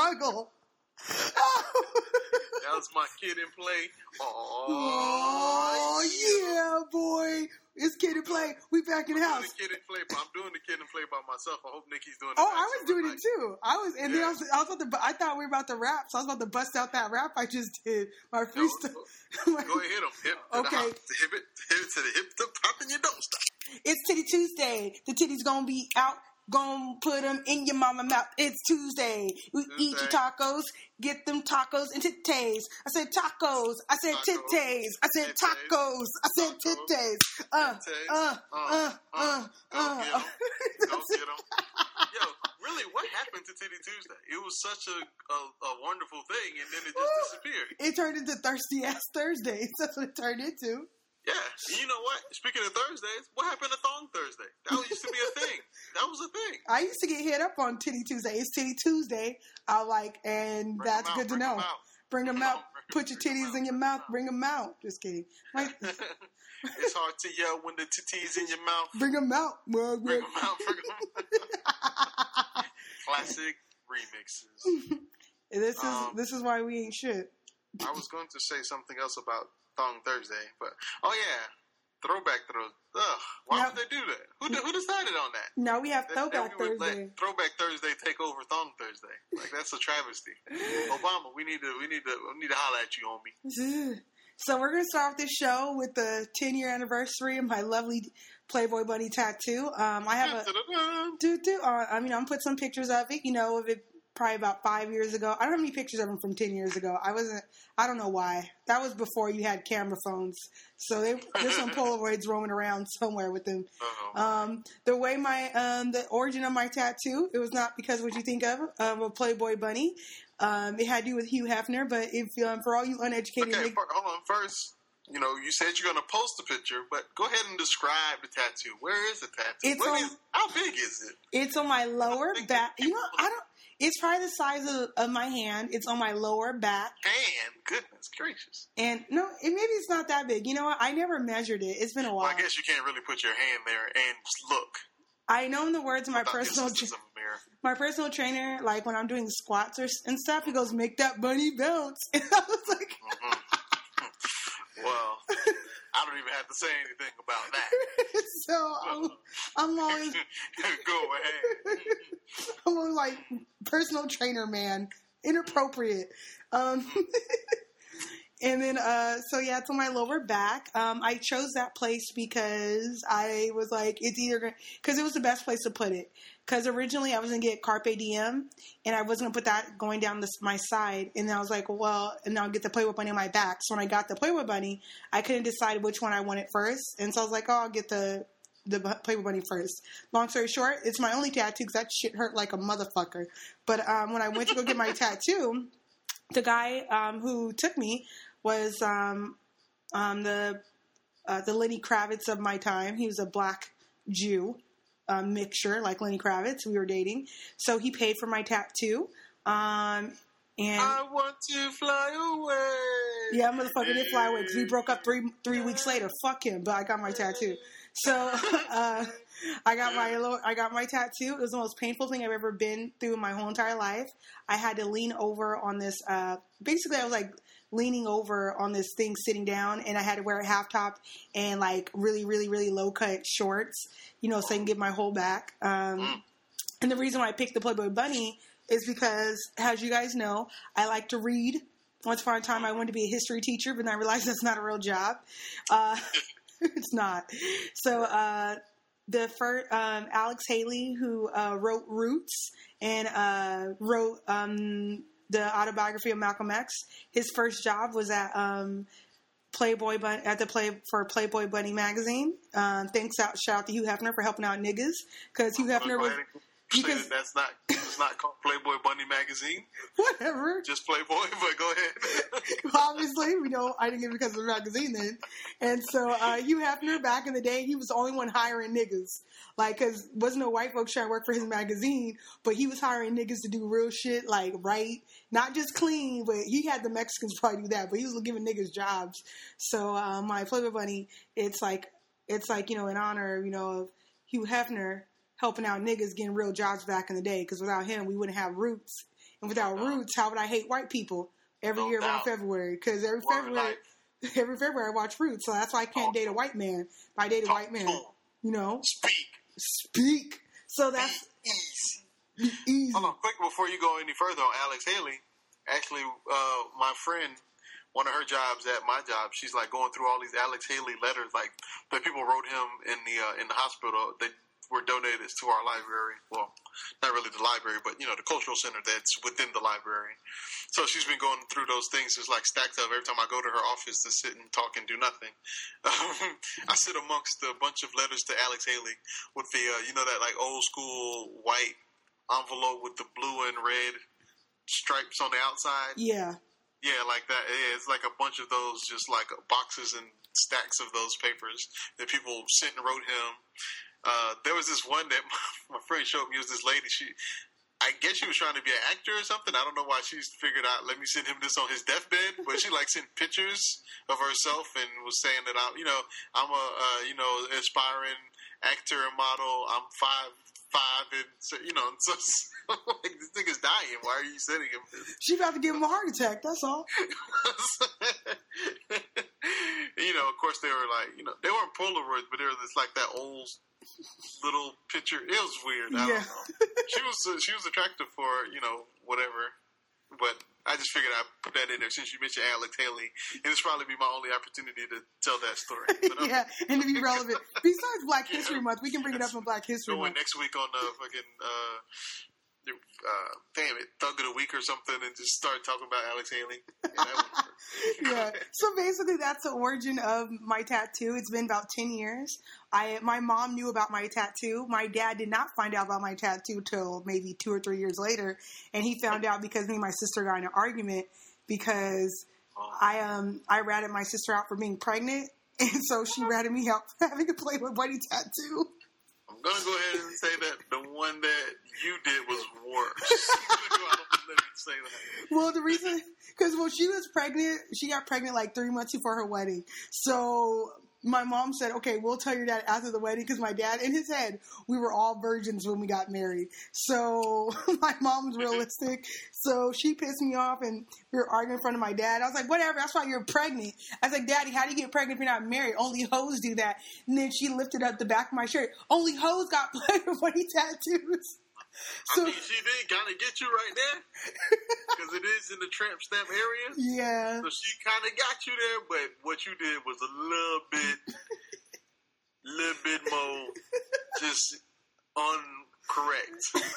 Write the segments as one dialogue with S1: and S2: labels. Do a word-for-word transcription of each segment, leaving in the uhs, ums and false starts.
S1: struggle.
S2: That was my Kid and Play.
S1: Oh, yeah, boy. It's Kid and Play. We back in the
S2: I'm
S1: house.
S2: Doing the Kid and Play, I'm doing the Kid and Play by myself. I hope Nikki's doing it.
S1: Oh, I was doing it too. I was, and
S2: yeah.
S1: then I was, I was about to, I thought we were about to rap, so I was about to bust out that rap I just did. My freestyle.
S2: Go, go ahead, hit them. Hip to
S1: okay.
S2: the hop, to hip it, hip it to the hip to pop, and you don't stop.
S1: It's Titty Tuesday. The titties gonna be out. Gonna put them in your mama mouth. It's Tuesday. We
S2: Tuesday.
S1: Eat your tacos. Get them tacos and titties. I said tacos. I said titties. I said tacos. I said titties. Uh, uh, uh, uh, uh.
S2: Go get them. Yo, really, what happened to Titty Tuesday? It was such a, a, a wonderful thing, and then it just disappeared.
S1: It turned into Thirsty Ass Thursdays. That's what it turned into.
S2: Yeah, and you know what? Speaking of Thursdays, what happened to Thong Thursday? That used to be a thing. That was a thing.
S1: I used to get hit up on Titty Tuesday. It's Titty Tuesday. I like, and
S2: bring
S1: that's
S2: out,
S1: good to know.
S2: Them
S1: bring them out.
S2: Bring,
S1: Put your
S2: bring
S1: titties in your mouth. Bring them out. Just kidding. Like,
S2: it's hard to yell when the titties in your mouth.
S1: Bring them out. Well,
S2: bring them out. Bring them out. Classic remixes.
S1: This is
S2: um,
S1: this is why we ain't shit.
S2: I was going to say something else about Thong Thursday, but oh yeah. Throwback Thursday. Ugh, why now, would they do that? Who, who decided on that?
S1: Now we have Throwback
S2: that, that
S1: Thursday.
S2: Let Throwback Thursday take over Thong Thursday. Like that's a travesty. Obama, we need to we need to we need to holler at you, homie.
S1: So we're gonna start off this show with the ten year anniversary of my lovely Playboy Bunny tattoo. Um, I have a do do. Uh, I mean, I'm put some pictures of it. You know, of it. Probably about five years ago. I don't have any pictures of them from ten years ago. I wasn't, I don't know why. That was before you had camera phones. So they, there's some Polaroids roaming around somewhere with them. Uh-oh. Um, the way my, um, the origin of my tattoo, it was not because what you think of, um, a Playboy Bunny. Um, it had to do with Hugh Hefner, but if, um, for all you uneducated...
S2: Okay, for, hold on. First, you know, you said you're going to post a picture, but go ahead and describe the tattoo. Where is the tattoo?
S1: It's on,
S2: is, how big is it?
S1: It's on my lower back. You know, I don't... It's probably the size of, of my hand. It's on my lower back.
S2: Hand? Goodness gracious.
S1: And no, it, maybe it's not that big. You know what? I never measured it. It's been a while.
S2: Well, I guess you can't really put your hand there and look.
S1: I know in the words of my personal tra- my personal trainer, like when I'm doing squats or, and stuff, he goes, "Make that bunny bounce." And I was like...
S2: Mm-hmm. Well... I don't even have to say anything about that.
S1: So I'm, I'm always
S2: go ahead.
S1: I'm always like personal trainer man, inappropriate. Um, and then uh, so yeah, it's on my lower back. Um, I chose that place because I was like, it's either because it was the best place to put it. Because originally I was going to get Carpe Diem, and I wasn't going to put that going down this, my side. And then I was like, well, and I'll get the Playboy Bunny on my back. So when I got the Playboy Bunny, I couldn't decide which one I wanted first. And so I was like, oh, I'll get the the Playboy Bunny first. Long story short, it's my only tattoo because that shit hurt like a motherfucker. But um, when I went to go get my tattoo, the guy um, who took me was um, um, the uh, the Lenny Kravitz of my time. He was a black Jew. Um, mixture like Lenny Kravitz. We were dating, so he paid for my tattoo. Um, and
S2: I want to fly away.
S1: Yeah, motherfucker did fly away because we broke up three three weeks later. Fuck him, but I got my tattoo. So uh, I got my I got my tattoo. It was the most painful thing I've ever been through in my whole entire life. I had to lean over on this. Uh, basically, I was like leaning over on this thing, sitting down, and I had to wear a half top and like really, really, really low cut shorts, you know, so I can get my whole back. Um, and the reason why I picked the Playboy Bunny is because, as you guys know, I like to read. Once upon a time, I wanted to be a history teacher, but then I realized that's not a real job. Uh, it's not. So, uh, the first, um, Alex Haley, who uh, wrote Roots and uh, wrote um, the autobiography of Malcolm X, his first job was at um, Playboy Bun- at the play for Playboy Bunny magazine. Um, thanks out shout out to Hugh Hefner for helping out niggas because Hugh Hefner was.
S2: Because that's not it's not called Playboy Bunny magazine.
S1: Whatever.
S2: Just Playboy, but go ahead.
S1: Obviously, we know I didn't get it because of the magazine then. And so uh, Hugh Hefner, back in the day, he was the only one hiring niggas. Like, because wasn't no white folks trying to work for his magazine, but he was hiring niggas to do real shit, like, right? Not just clean, but he had the Mexicans probably do that, but he was giving niggas jobs. So uh, my Playboy Bunny, it's like, it's like, you know, in honor, you know, of Hugh Hefner helping out niggas getting real jobs back in the day, because without him, we wouldn't have Roots, And without no roots, how would I hate white people every no year doubt. around February? Because every Word February, life. every February I watch Roots, so that's why I can't Talk date a white man. If I date a Talk white man, you know,
S2: speak,
S1: speak. So that's
S2: easy. easy. Hold on, quick before you go any further on Alex Haley. Actually, uh, my friend. One of her jobs at my job, she's like going through all these Alex Haley letters, like that people wrote him in the uh, in the hospital. They were donated to our library. Well, not really the library, but you know the cultural center that's within the library. So she's been going through those things. It's like stacked up. Every time I go to her office to sit and talk and do nothing, um, I sit amongst a bunch of letters to Alex Haley with the uh, you know that like old school white envelope with the blue and red stripes on the outside.
S1: Yeah.
S2: Yeah, like that. Yeah, it's like a bunch of those, just like boxes and stacks of those papers that people sent and wrote him. Uh, there was this one that my, my friend showed me. It was this lady. She, I guess she was trying to be an actor or something. I don't know why she's figured out, let me send him this on his deathbed. But she like sent pictures of herself and was saying that I'm, you know, I'm a, uh, you know, aspiring actor and model. I'm five. Five and so, you know, so, so like this nigga's dying. Why are you sending him this?
S1: She about to give him a heart attack. That's all.
S2: You know, of course they were like, you know, they weren't Polaroids, but they were this like that old little picture. It was weird. I yeah. don't know. She was uh, she was attractive for you know whatever, but I just figured I'd put that in there since you mentioned Alex Haley. And it's probably be my only opportunity to tell that story. But, um,
S1: yeah, and to be relevant. Besides Black yeah, History Month, we can bring it up on Black History
S2: Month.
S1: Month.
S2: Next week on the fucking, uh, uh, damn it, Thug of the Week or something and just start talking about Alex Haley. Yeah, that
S1: yeah. So basically that's the origin of my tattoo. It's been about ten years. I My mom knew about my tattoo. My dad did not find out about my tattoo till maybe two or three years later. And he found out because me and my sister got in an argument because I um I ratted my sister out for being pregnant. And so she ratted me out for having a Playboy Bunny tattoo.
S2: I'm going to go ahead and say that the one that you did was worse. Let me say that.
S1: Well, the reason, because when she was pregnant, she got pregnant like three months before her wedding. So my mom said, okay, we'll tell your dad after the wedding, because my dad, in his head, we were all virgins when we got married. So my mom was realistic. So she pissed me off, and we were arguing in front of my dad. I was like, whatever, that's why you're pregnant. I was like, Daddy, how do you get pregnant if you're not married? Only hoes do that. And then she lifted up the back of my shirt. Only hoes got Playboy Bunny tattoos.
S2: So, I mean, she did kind of get you right there, because it is in the tramp stamp area.
S1: Yeah.
S2: So she kind of got you there, but what you did was a little bit, little bit more just uncorrect.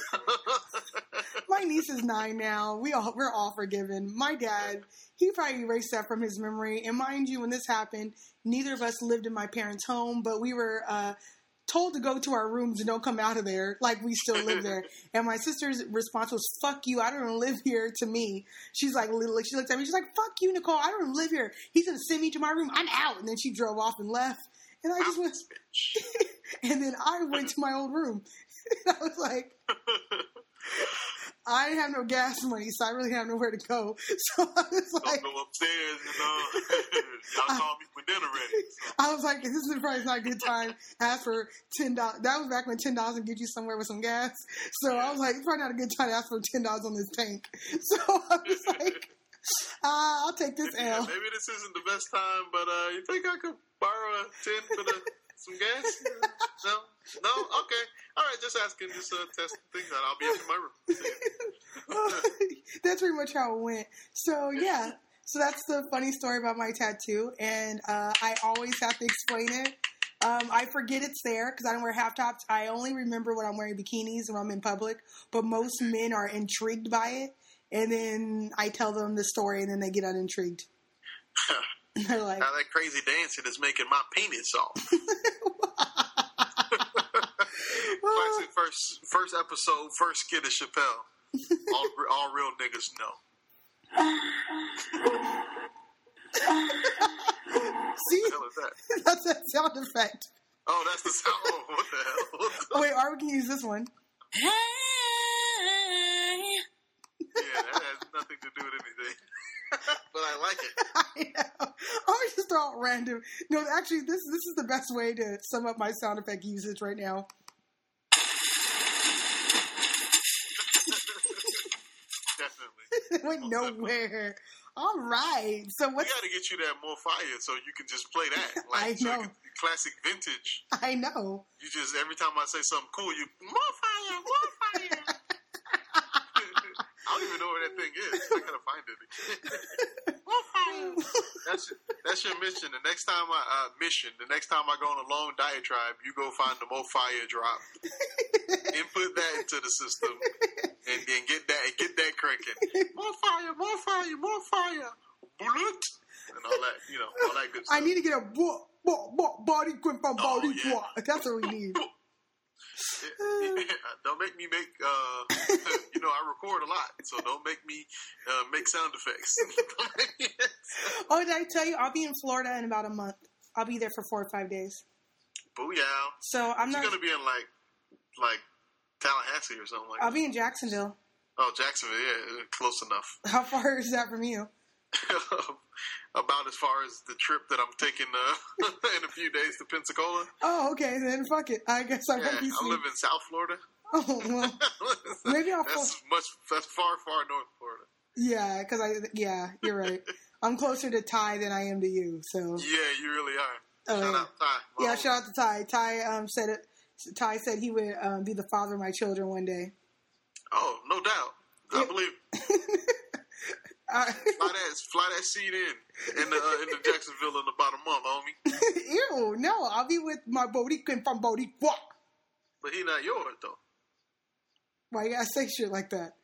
S1: My niece is nine now. We all we're all forgiven. My dad, he probably erased that from his memory. And mind you, when this happened, neither of us lived in my parents' home, but we were uh, told to go to our rooms and don't come out of there, like we still live there. And my sister's response was, fuck you, I don't even live here, to me. She's like, she looked at me, she's like, fuck you, Nicole, I don't even live here. He's going to send me to my room, I'm out. And then she drove off and left. And I just went, and then I went to my old room. And I was like, I didn't have no gas money, so I really didn't have nowhere to go. So I was like,
S2: I'll go upstairs, you know. Y'all call me for dinner ready. So.
S1: I was like, this is probably not a good time. Ask for ten dollars. That was back when ten dollars would get you somewhere with some gas. So I was like, it's probably not a good time to ask for ten dollars on this tank. So I was like, uh, I'll take this
S2: maybe,
S1: L.
S2: Maybe this isn't the best time, but uh, you think I could borrow a ten for the some gas? No? No? Okay. All right, just asking, just uh, testing things out. I'll be up in my room.
S1: That's pretty much how it went. So, yeah. So that's the funny story about my tattoo, and uh, I always have to explain it. Um, I forget it's there because I don't wear half tops. I only remember when I'm wearing bikinis when I'm in public, but most men are intrigued by it, and then I tell them the story, and then they get unintrigued. They're like,
S2: now that crazy dancing is making my penis soft. Classic first first episode, first skit of Chappelle. All, all real niggas know.
S1: See?
S2: What the hell is that?
S1: That's that sound effect.
S2: Oh, that's the sound. Oh, what the hell?
S1: Oh, wait, or we can use this one.
S2: Yeah, that has nothing to do with anything. But I like it.
S1: I know. I always just throw out random. No, actually, this this is the best way to sum up my sound effect usage right now.
S2: Definitely.
S1: It went nowhere. All right. So what's...
S2: We got to get you that more fire so you can just play that. Like,
S1: I know.
S2: So classic vintage.
S1: I know.
S2: You just, every time I say something cool, you, more fire, more fire. I don't even know where that thing is. I got to find it. More fire. That's, that's your mission. The next time I, uh, mission, the next time I go on a long diatribe, you go find the more fire drop. Input that into the system. And, and get that, and get that cranking. More fire, more fire, more fire. Bullet. And all that, you know, all that good stuff.
S1: I need to get a bo- bo- bo- body grip from
S2: Oh,
S1: body
S2: yeah.
S1: grip. That's what we need.
S2: Don't make me make, uh, you know, I record a lot, so don't make me uh, make sound effects.
S1: Oh, did I tell you? I'll be in Florida in about a month. I'll be there for four or five days.
S2: Booyah.
S1: So I'm
S2: You're
S1: not...
S2: going to be in, like, like Tallahassee or something like
S1: I'll
S2: that.
S1: be in Jacksonville.
S2: Oh, Jacksonville, yeah, close enough.
S1: How far is that from you?
S2: About as far as the trip that I'm taking uh, in a few days to Pensacola.
S1: Oh, okay. Then fuck it. I guess I
S2: Yeah,
S1: won't be
S2: I
S1: seeing...
S2: live in South Florida.
S1: Oh, well. Maybe I'll...
S2: That's much. That's far, far north Florida.
S1: Yeah, because I... Yeah, you're right. I'm closer to Ty than I am to you, so...
S2: Yeah, you really are.
S1: Oh,
S2: shout
S1: yeah.
S2: out Ty.
S1: Yeah,
S2: Well,
S1: shout out to Ty. Ty um, said it. Ty said he would um, be the father of my children one day.
S2: Oh, no doubt. I
S1: Yeah.
S2: believe.
S1: Uh,
S2: Fly that, fly that seed in in the uh, in the Jacksonville in about a month, homie.
S1: Ew, no, I'll be with my Boricua from Boricua.
S2: But he not yours though.
S1: Why you gotta say shit like that?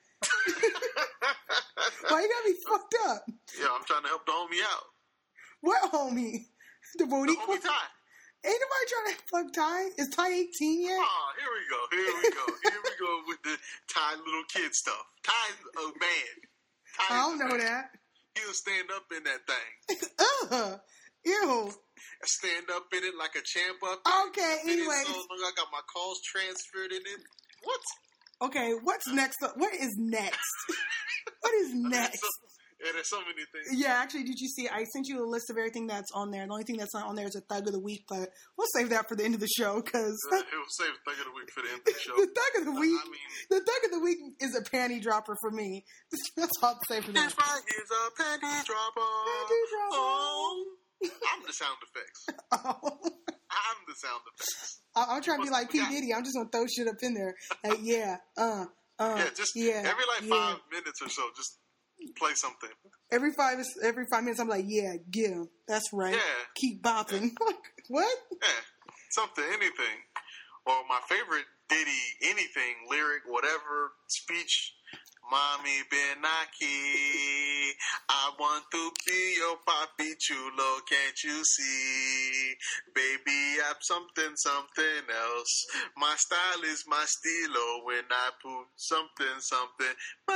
S1: Why you gotta be fucked up?
S2: Yeah, I'm trying to help the homie out.
S1: What homie? The
S2: The
S1: Boricua?
S2: homie Ty.
S1: Ain't nobody trying to fuck Ty. Is Ty eighteen yet?
S2: Oh, here we go. Here we go. Here we go with the Ty little kid stuff. Ty's a man. Ty's
S1: I don't
S2: a
S1: know
S2: man.
S1: that.
S2: He'll stand up in that thing.
S1: Ugh. Ew.
S2: Stand up in it like a champ up.
S1: Okay,
S2: in it.
S1: anyways.
S2: So long I got my calls transferred in it. What?
S1: Okay, what's next? What is next? What is next?
S2: Yeah, there's so many things.
S1: Yeah, actually, did you see? I sent you a list of everything that's on there. The only thing that's not on there is a Thug of the Week, but we'll save that for the end of the show because
S2: Uh, he'll save Thug of the Week for the end of the show.
S1: the Thug of the Week,
S2: I mean,
S1: the Thug of the Week is a panty dropper for me. That's all I'll say for that.
S2: this right here's a panty dropper.
S1: Panty dropper.
S2: Oh, I'm the sound effects.
S1: Oh.
S2: I'm the sound effects.
S1: I- I'm trying to be like P.
S2: Yeah.
S1: Diddy. I'm just gonna throw shit up in there. Like, yeah, uh, uh,
S2: Yeah, just
S1: yeah,
S2: every like
S1: yeah.
S2: five minutes or so, just play something.
S1: Every five every five minutes, I'm like, yeah, get him. That's right.
S2: Yeah.
S1: Keep bopping. What?
S2: Yeah, something, anything. Or my favorite Diddy, anything, lyric, whatever, speech. Mommy Benaki, I want to be your papi chulo, can't you see? Baby, I'm something, something else. My style is my stilo when I put something, something.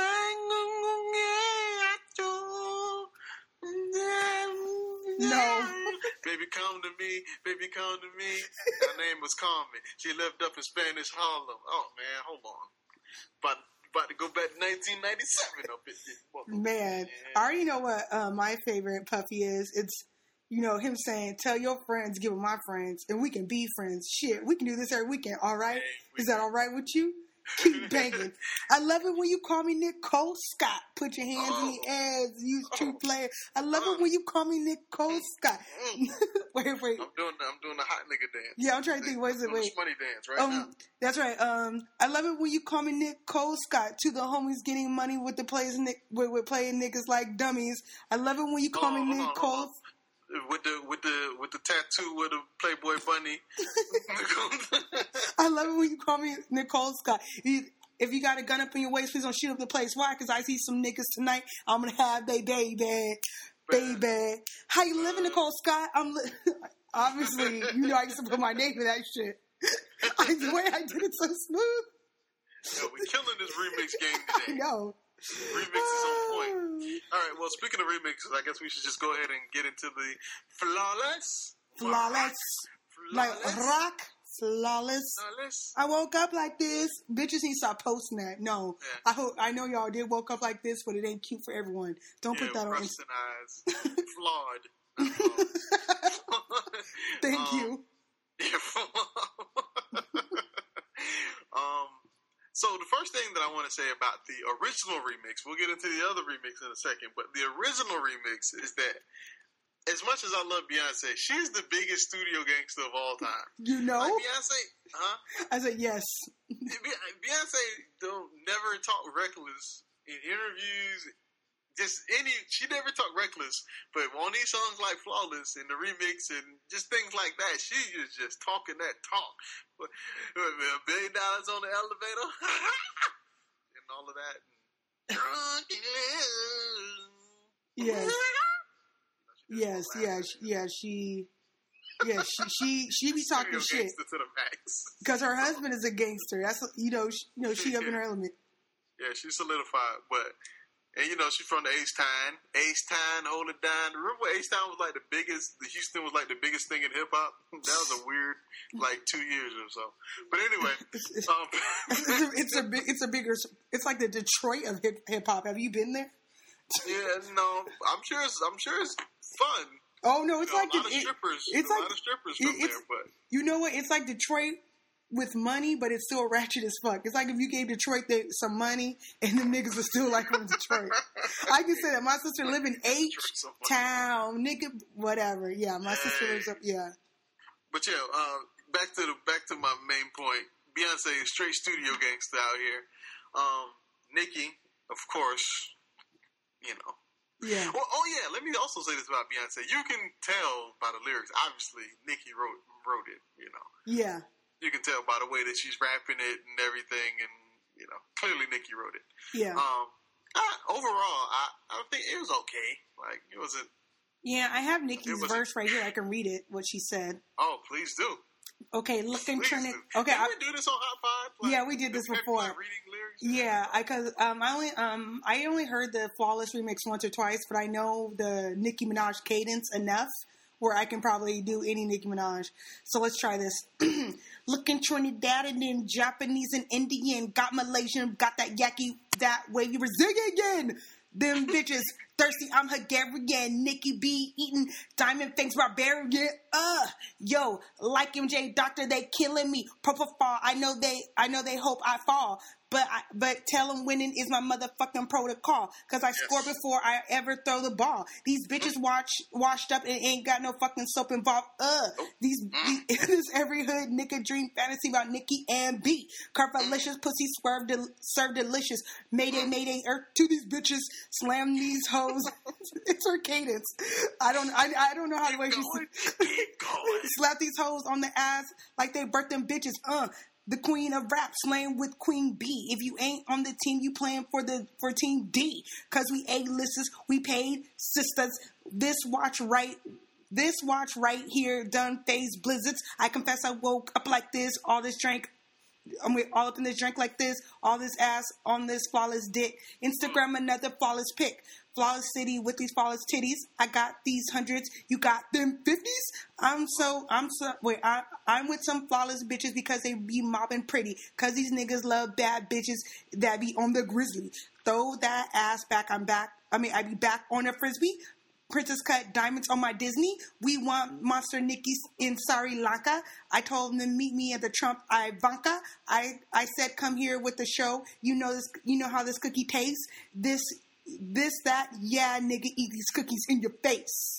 S1: No.
S2: Baby, come to me. Baby, come to me. Her name was Carmen. She lived up in Spanish Harlem. Oh, man, hold on. But about to go back to nineteen ninety-seven up in this.
S1: Man, I already know what uh, my favorite Puffy is. It's, you know, him saying, tell your friends, give them my friends, and we can be friends. Shit, we can do this every weekend, all right?
S2: Hey,
S1: Is that all right with you? Keep banging. I love it when you call me Nicole Scott. Put your hands
S2: Oh.
S1: in the air. Use true
S2: Oh.
S1: player. I love
S2: Oh.
S1: it when you call me Nicole Scott.
S2: Mm.
S1: wait, wait.
S2: I'm doing I'm doing the hot nigga dance.
S1: Yeah, I'm trying to think. What is it?
S2: I'm doing
S1: Wait.
S2: the money dance right
S1: Um,
S2: now.
S1: that's right. Um, I love it when you call me Nicole Scott. To the homies getting money with the players, Nick, with, with playing niggas like dummies. I love it when you call
S2: Hold on,
S1: me
S2: hold on,
S1: Nicole.
S2: hold on. With the with the with the tattoo with the Playboy bunny.
S1: I love it when you call me Nicole Scott. You- If you got a gun up in your waist, please don't shoot up the place. Why? Because I see some niggas tonight. I'm gonna have they baby, baby. How you living, Nicole Scott? I'm li- obviously, you know, I used to put my name in that shit. I the way I did it so smooth.
S2: Yo, we killing this remix game
S1: I
S2: today.
S1: know.
S2: Remix is on point. All right, well, speaking of remixes, I guess we should just go ahead and get into the flawless,
S1: Flawless, like
S2: flawless,
S1: rock, flawless.
S2: flawless.
S1: I woke up like this. Bitches need to stop posting that. No,
S2: Yeah.
S1: I hope I know y'all did woke up like this, but it ain't cute for everyone. Don't
S2: Yeah,
S1: put that on.
S2: rusted
S1: Inst-
S2: eyes, flawed. Not flawed.
S1: Thank
S2: Um,
S1: you.
S2: Yeah. um. So the first thing that I I want to say about the original remix. We'll get into the other remix in a second, but the original remix is that as much as I love Beyonce, she's the biggest studio gangster of all time.
S1: You know?
S2: Like Beyonce, huh?
S1: I said yes.
S2: Beyonce don't never talk reckless in interviews. Just any, she never talk reckless, but on these songs like Flawless and the remix and just things like that, she is just talking that talk. A billion dollars on the elevator and all of that.
S1: Yes. Yes, yeah, yeah, she, yeah, she, she, she be talking shit. Because her husband is a gangster. That's, you know, she, you know, she up in her element.
S2: Yeah, she's solidified, but, and you know, she's from the H-Town. H-Town, hold it down. Remember H-Town was like the biggest, the Houston was like the biggest thing in hip-hop? That was a weird, like, two years or so. But anyway.
S1: It's,
S2: um,
S1: it's, a, it's, a, it's a bigger, it's like the Detroit of hip-hop. Have you been there?
S2: Yeah, no, I'm sure it's, I'm sure it's fun.
S1: Oh, no, it's
S2: you know,
S1: like...
S2: A lot
S1: it,
S2: of strippers,
S1: it's
S2: a
S1: like,
S2: lot of strippers
S1: it,
S2: from there, but...
S1: You know what? It's like Detroit with money, but it's still ratchet as fuck. It's like if you gave Detroit the, some money and the niggas were still like from Detroit. I can say that. My sister live in H-Town, nigga, whatever. Yeah, my hey. sister lives up, yeah.
S2: But yeah, uh, back to the back to my main point. Beyonce is straight studio gangster out here. Um, Nicki, of course, you know.
S1: Yeah.
S2: Well, oh yeah. Let me also say this about Beyonce. You can tell by the lyrics. Obviously, Nicki wrote wrote it. You know.
S1: Yeah.
S2: You can tell by the way that she's rapping it and everything, and you know, clearly Nicki wrote it.
S1: Yeah.
S2: Um. I, overall, I I think it was okay. Like it wasn't.
S1: Yeah, I have Nicki's verse right here. I can read it. What she said.
S2: Oh, please do.
S1: Okay, look and turn it.
S2: Do.
S1: Okay,
S2: did
S1: I,
S2: we do this on Hot Five? Like,
S1: yeah, we did this before.
S2: Like reading lyrics?
S1: Yeah, I cause um I only um I only heard the Flawless remix once or twice, but I know the Nicki Minaj cadence enough where I can probably do any Nicki Minaj. So let's try this. Looking Trinidad and then Japanese and Indian, got Malaysian, got that yaki, that wavy Brazilian. Them bitches thirsty, I'm Hungarian. Nicki B eating diamond fangs barbarian. Uh, yo, like M J Doctor, they killing me. Purple fall. I know they, I know they hope I fall. But I, but tell them winning is my motherfucking protocol. Cause I yes. score before I ever throw the ball. These bitches watch washed up and ain't got no fucking soap involved. Uh, these, these this every hood nigga dream fantasy about Nicki and B. Curvalicious pussy swerve del- serve delicious. Mayday mayday earth to these bitches. Slam these hoes. It's her cadence. I don't I, I don't know how the way she slap these hoes on the ass like they birthed them bitches. Uh. The queen of rap slaying with Queen B. If you ain't on the team, you playing for the for Team D. Cause we A-listers, we paid sisters. This watch right, this watch right here done phase blizzards. I confess I woke up like this, all this drink. I'm all up in this drink like this, all this ass on this flawless dick. Instagram another flawless pic. Flawless city with these flawless titties. I got these hundreds. You got them fifties. I'm so, I'm so, wait, I, I'm with some flawless bitches because they be mobbing pretty. Cause these niggas love bad bitches that be on the grizzly. Throw that ass back. I'm back. I mean, I be back on a frisbee. Princess cut diamonds on my Disney. We want Monster Nicki's in Sri Lanka. I told them to meet me at the Trump Ivanka. I, I said, come here with the show. You know this, you know how this cookie tastes. This, this, that, yeah, nigga, eat these cookies in your face.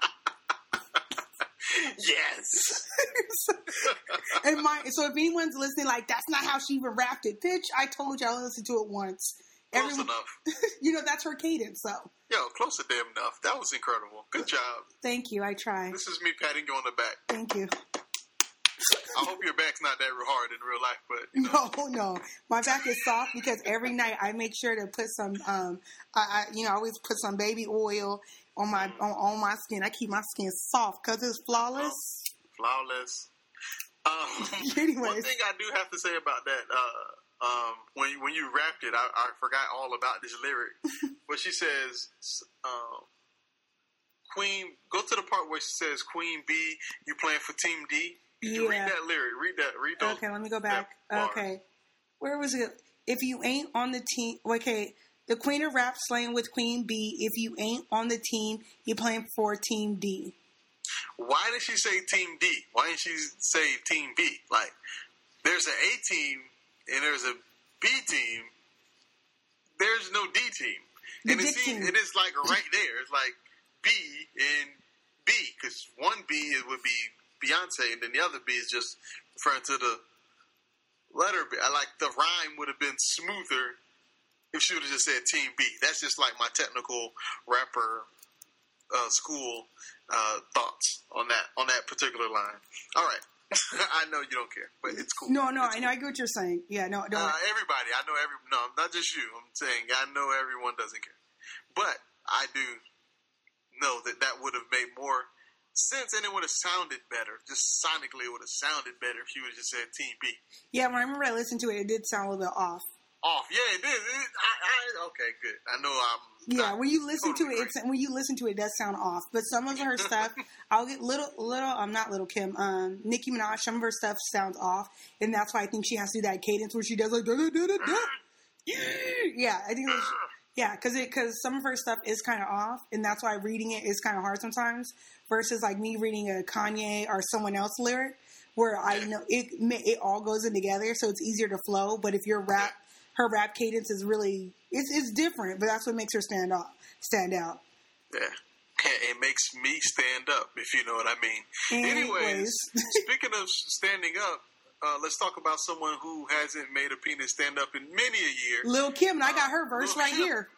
S2: Yes.
S1: And my, so if anyone's listening, like, that's not how she even rapped it. Bitch, I told y'all to listen to it once.
S2: Close
S1: Everyone,
S2: enough.
S1: You know, that's her cadence, so.
S2: Yo, close to damn enough. That was incredible. Good job.
S1: Thank you. I try.
S2: This is me patting you on the back.
S1: Thank you.
S2: I hope your back's not that hard in real life, but you know.
S1: no, no, my back is soft because every night I make sure to put some, um, I, I you know, I always put some baby oil on my on, on my skin. I keep my skin soft because it's flawless.
S2: Oh, flawless. Um,
S1: Anyways,
S2: one thing I do have to say about that, uh, um, when you, when you rapped it, I, I forgot all about this lyric. But she says, um, "Queen, go to the part where she says, Queen B, you playing for Team D." Could you
S1: yeah.
S2: read that lyric? Read that. Read those.
S1: Okay, let me go back. Okay, where was it? If you ain't on the team, okay. The Queen of Rap slaying with Queen B. If you ain't on the team, you're playing for Team D.
S2: Why did she say Team D? Why didn't she say Team B? Like, there's an A team and there's a B team, there's no D team.
S1: The
S2: and it,
S1: dick
S2: seems,
S1: team.
S2: it is like right there. It's like B and B, because one B it would be Beyonce, and then the other B is just referring to the letter B. I like the rhyme would have been smoother if she would have just said Team B. That's just like my technical rapper uh, school uh, thoughts on that on that particular line. All right. I know you don't care, but it's cool.
S1: No, no,
S2: it's
S1: I know.
S2: cool.
S1: I get what you're saying. Yeah, no, no.
S2: Uh, everybody, I know every. No, not just you. I'm saying I know everyone doesn't care, but I do know that that would have made more sense, and it would have sounded better. Just sonically, it would have sounded better if you would have just said Team B.
S1: Yeah, when I remember I listened to it, it did sound a little bit off.
S2: Off, yeah, it did. It, I, I, okay, good. I know I'm.
S1: Yeah, when you listen
S2: totally
S1: to it, it's, when you listen to it, it does sound off. But some of her stuff, I'll get little, little. I'm um, not Little Kim. Um, Nicki Minaj. Some of her stuff sounds off, and that's why I think she has to do that cadence where she does like da da da da da. Yeah, I think. It was, yeah, because it because some of her stuff is kind of off, and that's why reading it is kind of hard sometimes. Versus like me reading a Kanye or someone else lyric, where I know it it all goes in together, so it's easier to flow. But if your rap her rap cadence is really it's it's different, but that's what makes her stand out. Stand out.
S2: Yeah, it makes me stand up, if you know what I mean.
S1: Anyways,
S2: Anyways speaking of standing up, uh, let's talk about someone who hasn't made a penis stand up in many a year.
S1: Lil' Kim, and I got her verse
S2: Lil'
S1: right
S2: Kim.
S1: here.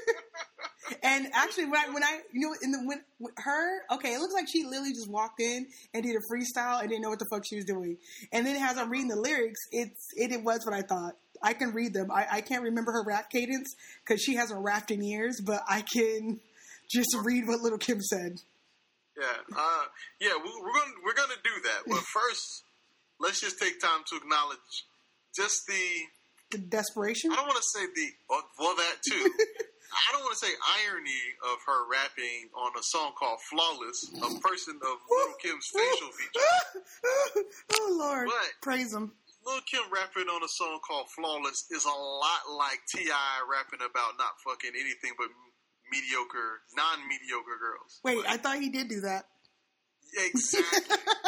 S1: And actually, when I, when I you know in the when, when her okay, it looks like she literally just walked in and did a freestyle and didn't know what the fuck she was doing. And then as I'm reading the lyrics, it's it, it was what I thought. I can read them. I, I can't remember her rap cadence because she hasn't rapped in years, but I can just read what Lil' Kim said.
S2: Yeah, uh, yeah, we, we're gonna we're gonna do that. But first, let's just take time to acknowledge just the
S1: The desperation.
S2: I don't want to say the well that too. I don't want to say irony of her rapping on a song called "Flawless," a person of Lil' Kim's facial features.
S1: Oh Lord,
S2: But
S1: praise him.
S2: Lil' Kim rapping on a song called "Flawless" is a lot like T I rapping about not fucking anything but mediocre, non-mediocre girls.
S1: Wait,
S2: Like,
S1: I thought he did do that.
S2: exactly,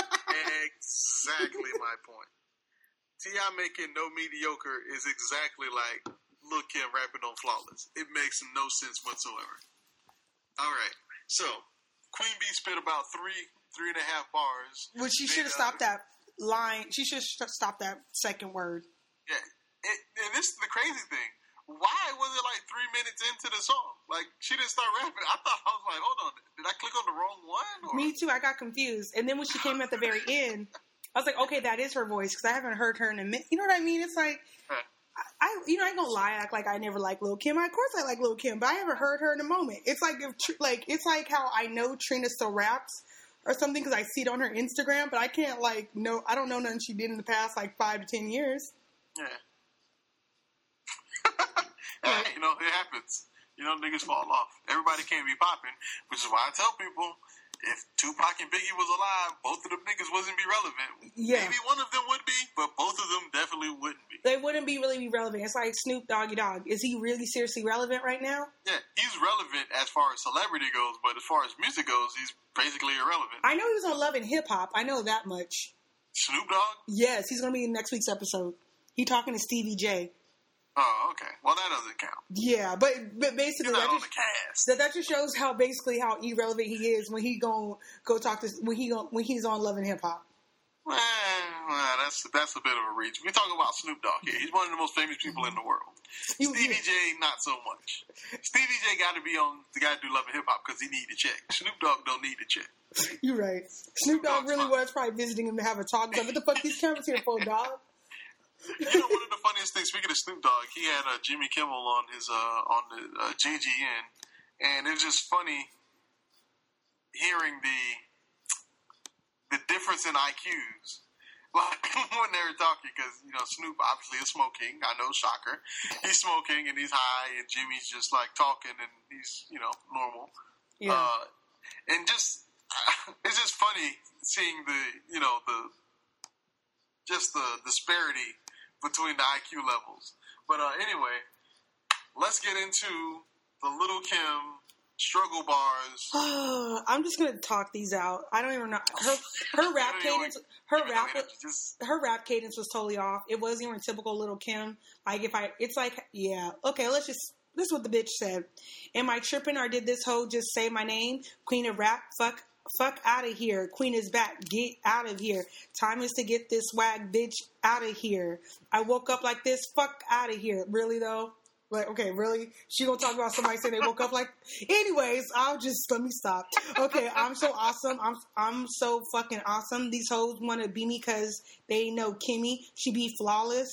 S2: exactly my point. T I making no mediocre is exactly like Lil' Kim rapping on "Flawless." It makes no sense whatsoever. All right, so Queen Bee spit about three, three and a half bars.
S1: Well, she should have stopped that line. She should have stopped that second word.
S2: Yeah, it, and this is the crazy thing. Why was it like three minutes into the song? Like, she didn't start rapping. I thought, I was like, hold on, did I click on the wrong one? Or?
S1: Me too. I got confused. And then when she came at the very end, I was like, okay, that is her voice because I haven't heard her in a minute. You know what I mean? It's like,
S2: Huh.
S1: I, I, you know, I ain't gonna lie, act like I never liked Lil' Kim. Of course I like Lil' Kim, but I haven't heard her in a moment. It's like, if, Tr- like, it's like how I know Trina still raps or something because I see it on her Instagram, but I can't like know. I don't know nothing she did in the past like five to ten years.
S2: Yeah. Hey, you know, it happens. You know, niggas fall off. Everybody can't be popping, which is why I tell people, if Tupac and Biggie was alive, both of them niggas wouldn't be relevant.
S1: Yeah.
S2: Maybe one of them would be, but both of them definitely wouldn't be.
S1: They wouldn't be really be relevant. It's like Snoop Doggy Dogg. Is he really seriously relevant right now?
S2: Yeah, he's relevant as far as celebrity goes, but as far as music goes, he's basically irrelevant.
S1: I know he was on Love and Hip Hop. I know that much.
S2: Snoop Dogg?
S1: Yes, he's going to be in next week's episode. He talking to Stevie J.
S2: Oh, okay. Well, that doesn't count.
S1: Yeah, but but basically
S2: He's not
S1: that
S2: on
S1: just,
S2: the cast.
S1: that, that just shows how basically how irrelevant he is when he go go talk to when he go when he's on Love and Hip Hop.
S2: Well, well, that's that's a bit of a reach. We're talking about Snoop Dogg here. He's one of the most famous people in the world.
S1: You-
S2: Stevie J, not so much. Stevie J got to be on. The guy to do Love and Hip Hop because he need a check. Snoop Dogg don't need a check.
S1: You're right. Snoop Dogg
S2: Dogg's
S1: really
S2: fine.
S1: was probably visiting him to have a talk. Like, what the fuck these cameras here for, dog?
S2: You know, one of the funniest things. Speaking of Snoop Dogg, he had uh, Jimmy Kimmel on his uh, on the uh, G G N, and it was just funny hearing the the difference in I Qs. Like when they were talking, because you know Snoop obviously is smoking. I know, shocker. He's smoking and he's high, and Jimmy's just like talking and he's you know normal.
S1: Yeah.
S2: Uh, and just it's just funny seeing the you know the just the disparity between the I Q levels. But uh, anyway, let's get into the Little Kim struggle bars.
S1: I'm just gonna talk these out. I don't even know her her rap cadence. Her rap
S2: just
S1: her rap cadence was totally off. It wasn't even typical Little Kim. Like if I, it's like yeah. Okay, let's just this is what the bitch said. Am I tripping or did this hoe just say my name? Queen of rap, fuck, fuck out of here. Queen is back, get out of here. Time is to get this swag bitch out of here. I woke up like this, fuck out of here. Really though? Like, okay, really? She gonna talk about somebody saying they woke up like... Anyways, I'll just... Let me stop. Okay, I'm so awesome. I'm I'm so fucking awesome. These hoes want to be me because they know Kimmy. She be flawless.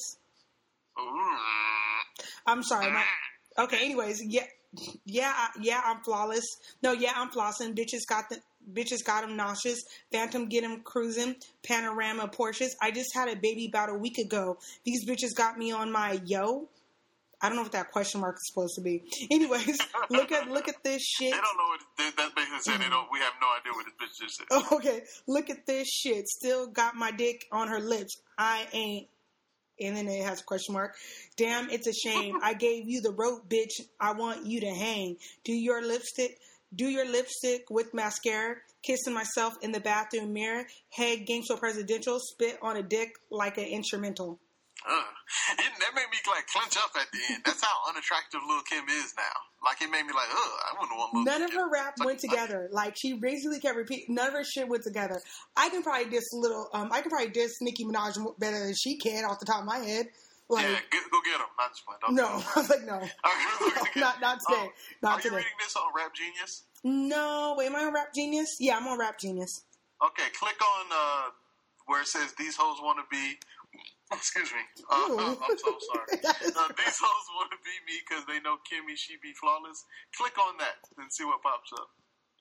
S1: I'm sorry. My, okay, anyways, yeah, yeah, yeah, I'm flawless. No, yeah, I'm flossing. Bitches got the... Bitches got them nauseous. Phantom get them cruising. Panorama Porsches. I just had a baby about a week ago. These bitches got me on my yo... I don't know what that question mark is supposed to be. Anyways, look at look at this shit.
S2: They don't know what they, that's basically saying. They don't. We have no idea what this bitch just said.
S1: Oh, okay, look at this shit. Still got my dick on her lips. I ain't. And then it has a question mark. Damn, it's a shame. I gave you the rope, bitch. I want you to hang. Do your lipstick. Do your lipstick with mascara. Kissing myself in the bathroom mirror. Head game so presidential. Spit on a dick like an instrumental.
S2: Uh, it, that made me like clench up at the end. That's how unattractive Lil' Kim is now. Like it made me like, ugh, I wouldn't want Lil'
S1: None
S2: Kim.
S1: of her rap
S2: like,
S1: went together. Like, like she basically kept repeating. None of her shit went together. I can probably diss little. Um, I can probably diss Nicki Minaj better than she can off the top of my head. Like,
S2: yeah, get, go get him. Not just playing.
S1: No, I was like, no, not not today.
S2: Um,
S1: not
S2: are
S1: today.
S2: you reading this on Rap Genius?
S1: No, wait, am I on Rap Genius? Yeah, I'm on Rap Genius.
S2: Okay, click on uh, where it says these hoes want to be. Excuse me. Uh, uh, I'm so sorry. Uh, these hoes want to be me because they know Kimmy, she be flawless. Click on that and see what pops up.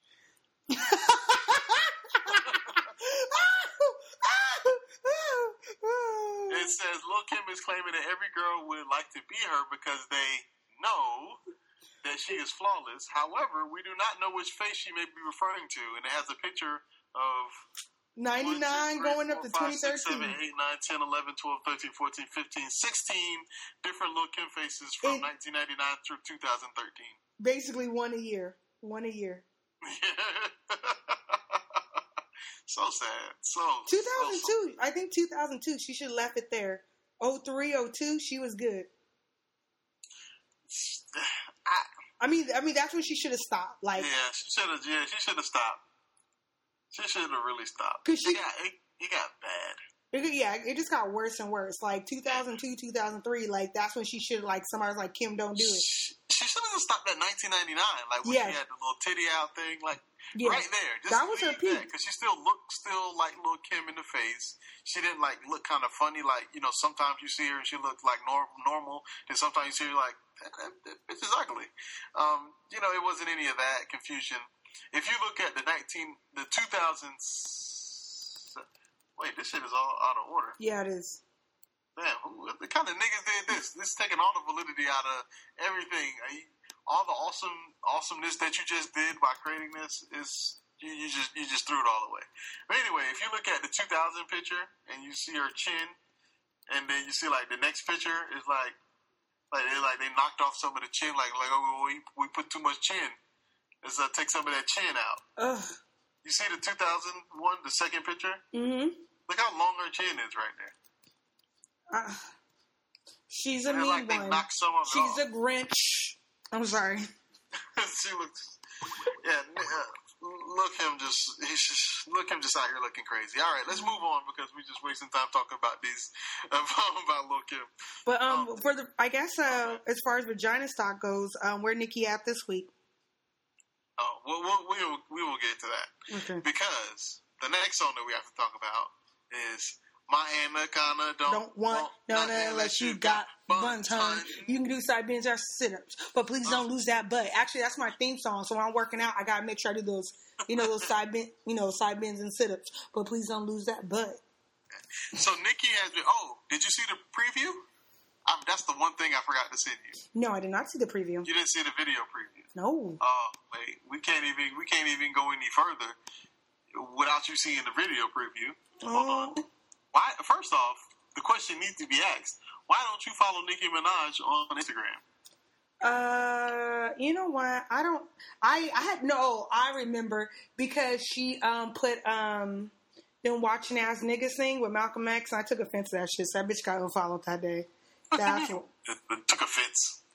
S2: It says Lil' Kim is claiming that every girl would like to be her because they know that she is flawless. However, we do not know which face she may be referring to, and it has a picture of
S1: ninety-nine going up to twenty thirteen.
S2: six, seven, eight, nine, ten, eleven, twelve, thirteen, fourteen, fifteen, sixteen different Lil' Kim faces from it, nineteen ninety-nine through two thousand thirteen.
S1: Basically one a year. One a year.
S2: So sad. So
S1: two thousand two.
S2: So, so.
S1: I think two thousand two. She should have left it there. oh three, oh two, she was good. I, I mean, I mean that's when she should have stopped. Like,
S2: yeah, she should have. Yeah, she should have stopped. She should have really stopped.
S1: Cause she
S2: it got, it, it got bad.
S1: It, yeah, it just got worse and worse. Like two thousand two, two thousand three, like that's when she should have, like, somebody's like, Kim, don't do it.
S2: She, she should have stopped at nineteen ninety-nine. Like when yeah. she had the little titty out thing, like yeah. right there. Just
S1: that was her peak.
S2: Because she still looked still like Lil' Kim in the face. She didn't like look kind of funny. Like, you know, sometimes you see her and she looks like nor- normal, and sometimes you see her like, that, that, that bitch is ugly. Um, you know, it wasn't any of that confusion. If you look at the nineteen, the two thousands. Wait, this shit is all out of order.
S1: Yeah, it is.
S2: Man, who, what kind of niggas did this? This is taking all the validity out of everything. All the awesome awesomeness that you just did by creating this is you, you just you just threw it all away. But anyway, if you look at the two thousand picture and you see her chin, and then you see like the next picture is like like they like they knocked off some of the chin, like like oh we we put too much chin. Let's uh, take some of that chin out. Ugh. You see the two thousand one, the second picture? Mm-hmm. Look how long her chin is right there. Uh,
S1: she's a mean like one. She's off. a Grinch. I'm sorry.
S2: She looks... Yeah, uh, look him just... He's just... Look him just out here looking crazy. All right, let's move on because we're just wasting time talking about these... about Lil' Kim.
S1: But um, um, for the... I guess uh, as far as vagina stock goes, um, where Nikki at this week?
S2: Oh, well, we'll, we will we will get to that. Okay. Because the next song that we have to talk about is My Anaconda Don't,
S1: don't Want None Unless You Got Buns, hun. You can do side bends or sit-ups, but please don't lose that butt. Actually, that's my theme song, so when I'm working out, I gotta make sure I do those, you know, those side bend, you know, side bends and sit-ups, but please don't lose that butt.
S2: So Nikki has been, oh, did you see the preview? Um, that's the one thing I forgot to send you.
S1: No, I did not see the preview.
S2: You didn't see the video preview.
S1: No.
S2: Oh, uh, wait. We can't even we can't even go any further without you seeing the video preview. Hold on. Why? First off, the question needs to be asked: why don't you follow Nicki Minaj on Instagram?
S1: Uh, you know what? I don't. I I had no. I remember because she um put um them watching ass niggas thing with Malcolm X. And I took offense to that shit. So that bitch got unfollowed that day. That's what,
S2: it, it took offense.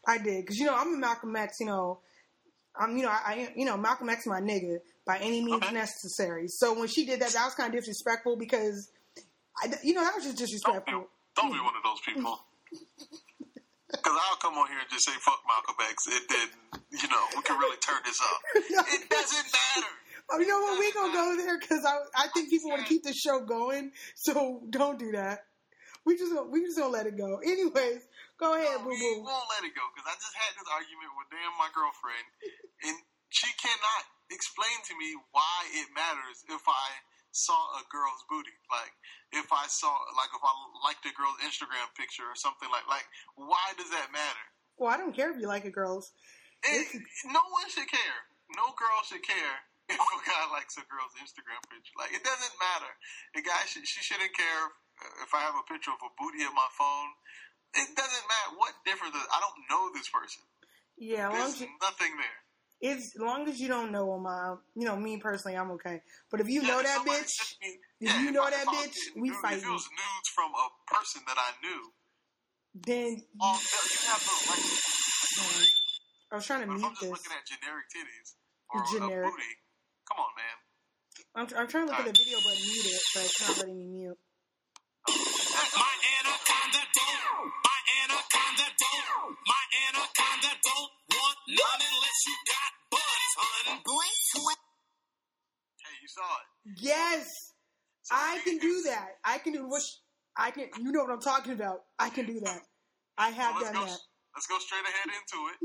S1: I did, because, you know, I'm a Malcolm X, you know, I'm, you know, I, I you know, Malcolm X my nigga by any means okay. necessary. So when she did that, that was kind of disrespectful because, I, you know, that was just disrespectful.
S2: Don't be, don't be one of those people. Because I'll come on here and just say, fuck Malcolm X. It did, you know, we can really turn this up. No. It doesn't matter.
S1: Oh, you know what? We gonna go there because I, I think people want to keep the show going. So don't do that. We just, we just gonna let it go. Anyways, go ahead,
S2: no,
S1: boo boo.
S2: We won't let it go because I just had this argument with damn my girlfriend, and she cannot explain to me why it matters if I saw a girl's booty. Like, if I saw, like, if I liked a girl's Instagram picture or something like, like, why does that matter?
S1: Well, I don't care if you like a girl's.
S2: It, no one should care. No girl should care if a guy likes a girl's Instagram picture. Like, it doesn't matter. The guy, should, she shouldn't care if, if I have a picture of a booty in my phone. It doesn't matter. What difference does, I don't know this person.
S1: Yeah.
S2: There's
S1: you,
S2: nothing there.
S1: It's, as long as you don't know them, uh, you know, me personally, I'm okay. But if you
S2: yeah,
S1: know that bitch, me, if yeah, you know if that I, bitch, we
S2: nude,
S1: fight.
S2: If it was nudes from a person that I knew,
S1: then
S2: um, you have no right.
S1: I was trying to
S2: but
S1: mute
S2: if I'm just
S1: this.
S2: looking at generic titties or
S1: generic.
S2: a booty, come on, man.
S1: I'm, I'm trying to look All at right. the video, but mute it, but it's not letting me mute.
S3: My anaconda don't, my anaconda don't, my anaconda don't want none unless you got buddies, hun. Boy, sweat.
S2: Hey, you saw it.
S1: Yes, so I can do that. I can do what I can. You know what I'm talking about. I can do that. I have
S2: so
S1: done
S2: go,
S1: that.
S2: Let's go straight ahead into it.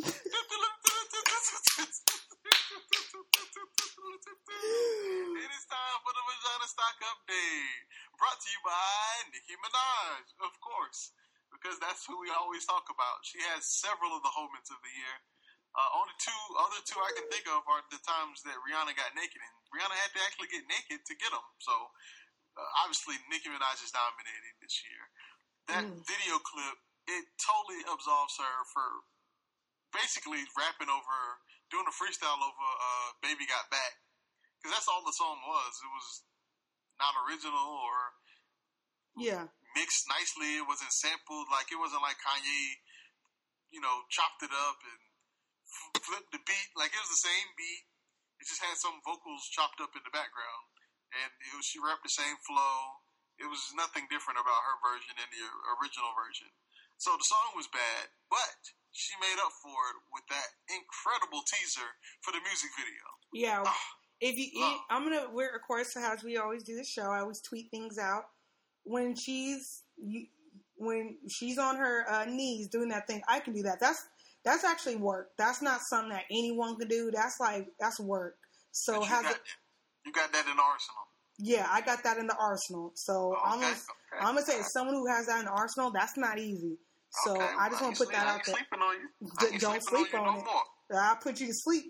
S2: It is time for the Vagina Stock Update. Brought to you by Nicki Minaj, of course, because that's who we always talk about. She has several of the moments of the year. Uh, only two, other two I can think of are the times that Rihanna got naked, and Rihanna had to actually get naked to get them. So, uh, obviously, Nicki Minaj is dominating this year. That mm. video clip, it totally absolves her for basically rapping over, doing a freestyle over uh, Baby Got Back. Because that's all the song was. It was not original or
S1: yeah
S2: mixed nicely. It wasn't sampled. Like, it wasn't like Kanye, you know, chopped it up and flipped the beat. Like, it was the same beat. It just had some vocals chopped up in the background. And it was, she rapped the same flow. It was nothing different about her version than the original version. So the song was bad, but she made up for it with that incredible teaser for the music video.
S1: Yeah. Oh, if you, oh. I'm gonna. We're of course, as we always do the show, I always tweet things out when she's you, when she's on her uh, knees doing that thing. I can do that. That's that's actually work. That's not something that anyone can do. That's like that's work. So
S2: you
S1: has
S2: got,
S1: it,
S2: you got that in the arsenal.
S1: Yeah, I got that in the arsenal. So
S2: okay,
S1: I'm gonna,
S2: okay.
S1: I'm gonna say, as someone who has that in the arsenal, that's not easy. So
S2: okay,
S1: I just
S2: well,
S1: want to put that out there.
S2: Sleeping on you. D-
S1: don't sleep on, on
S2: you
S1: it.
S2: No more.
S1: I'll put you to sleep.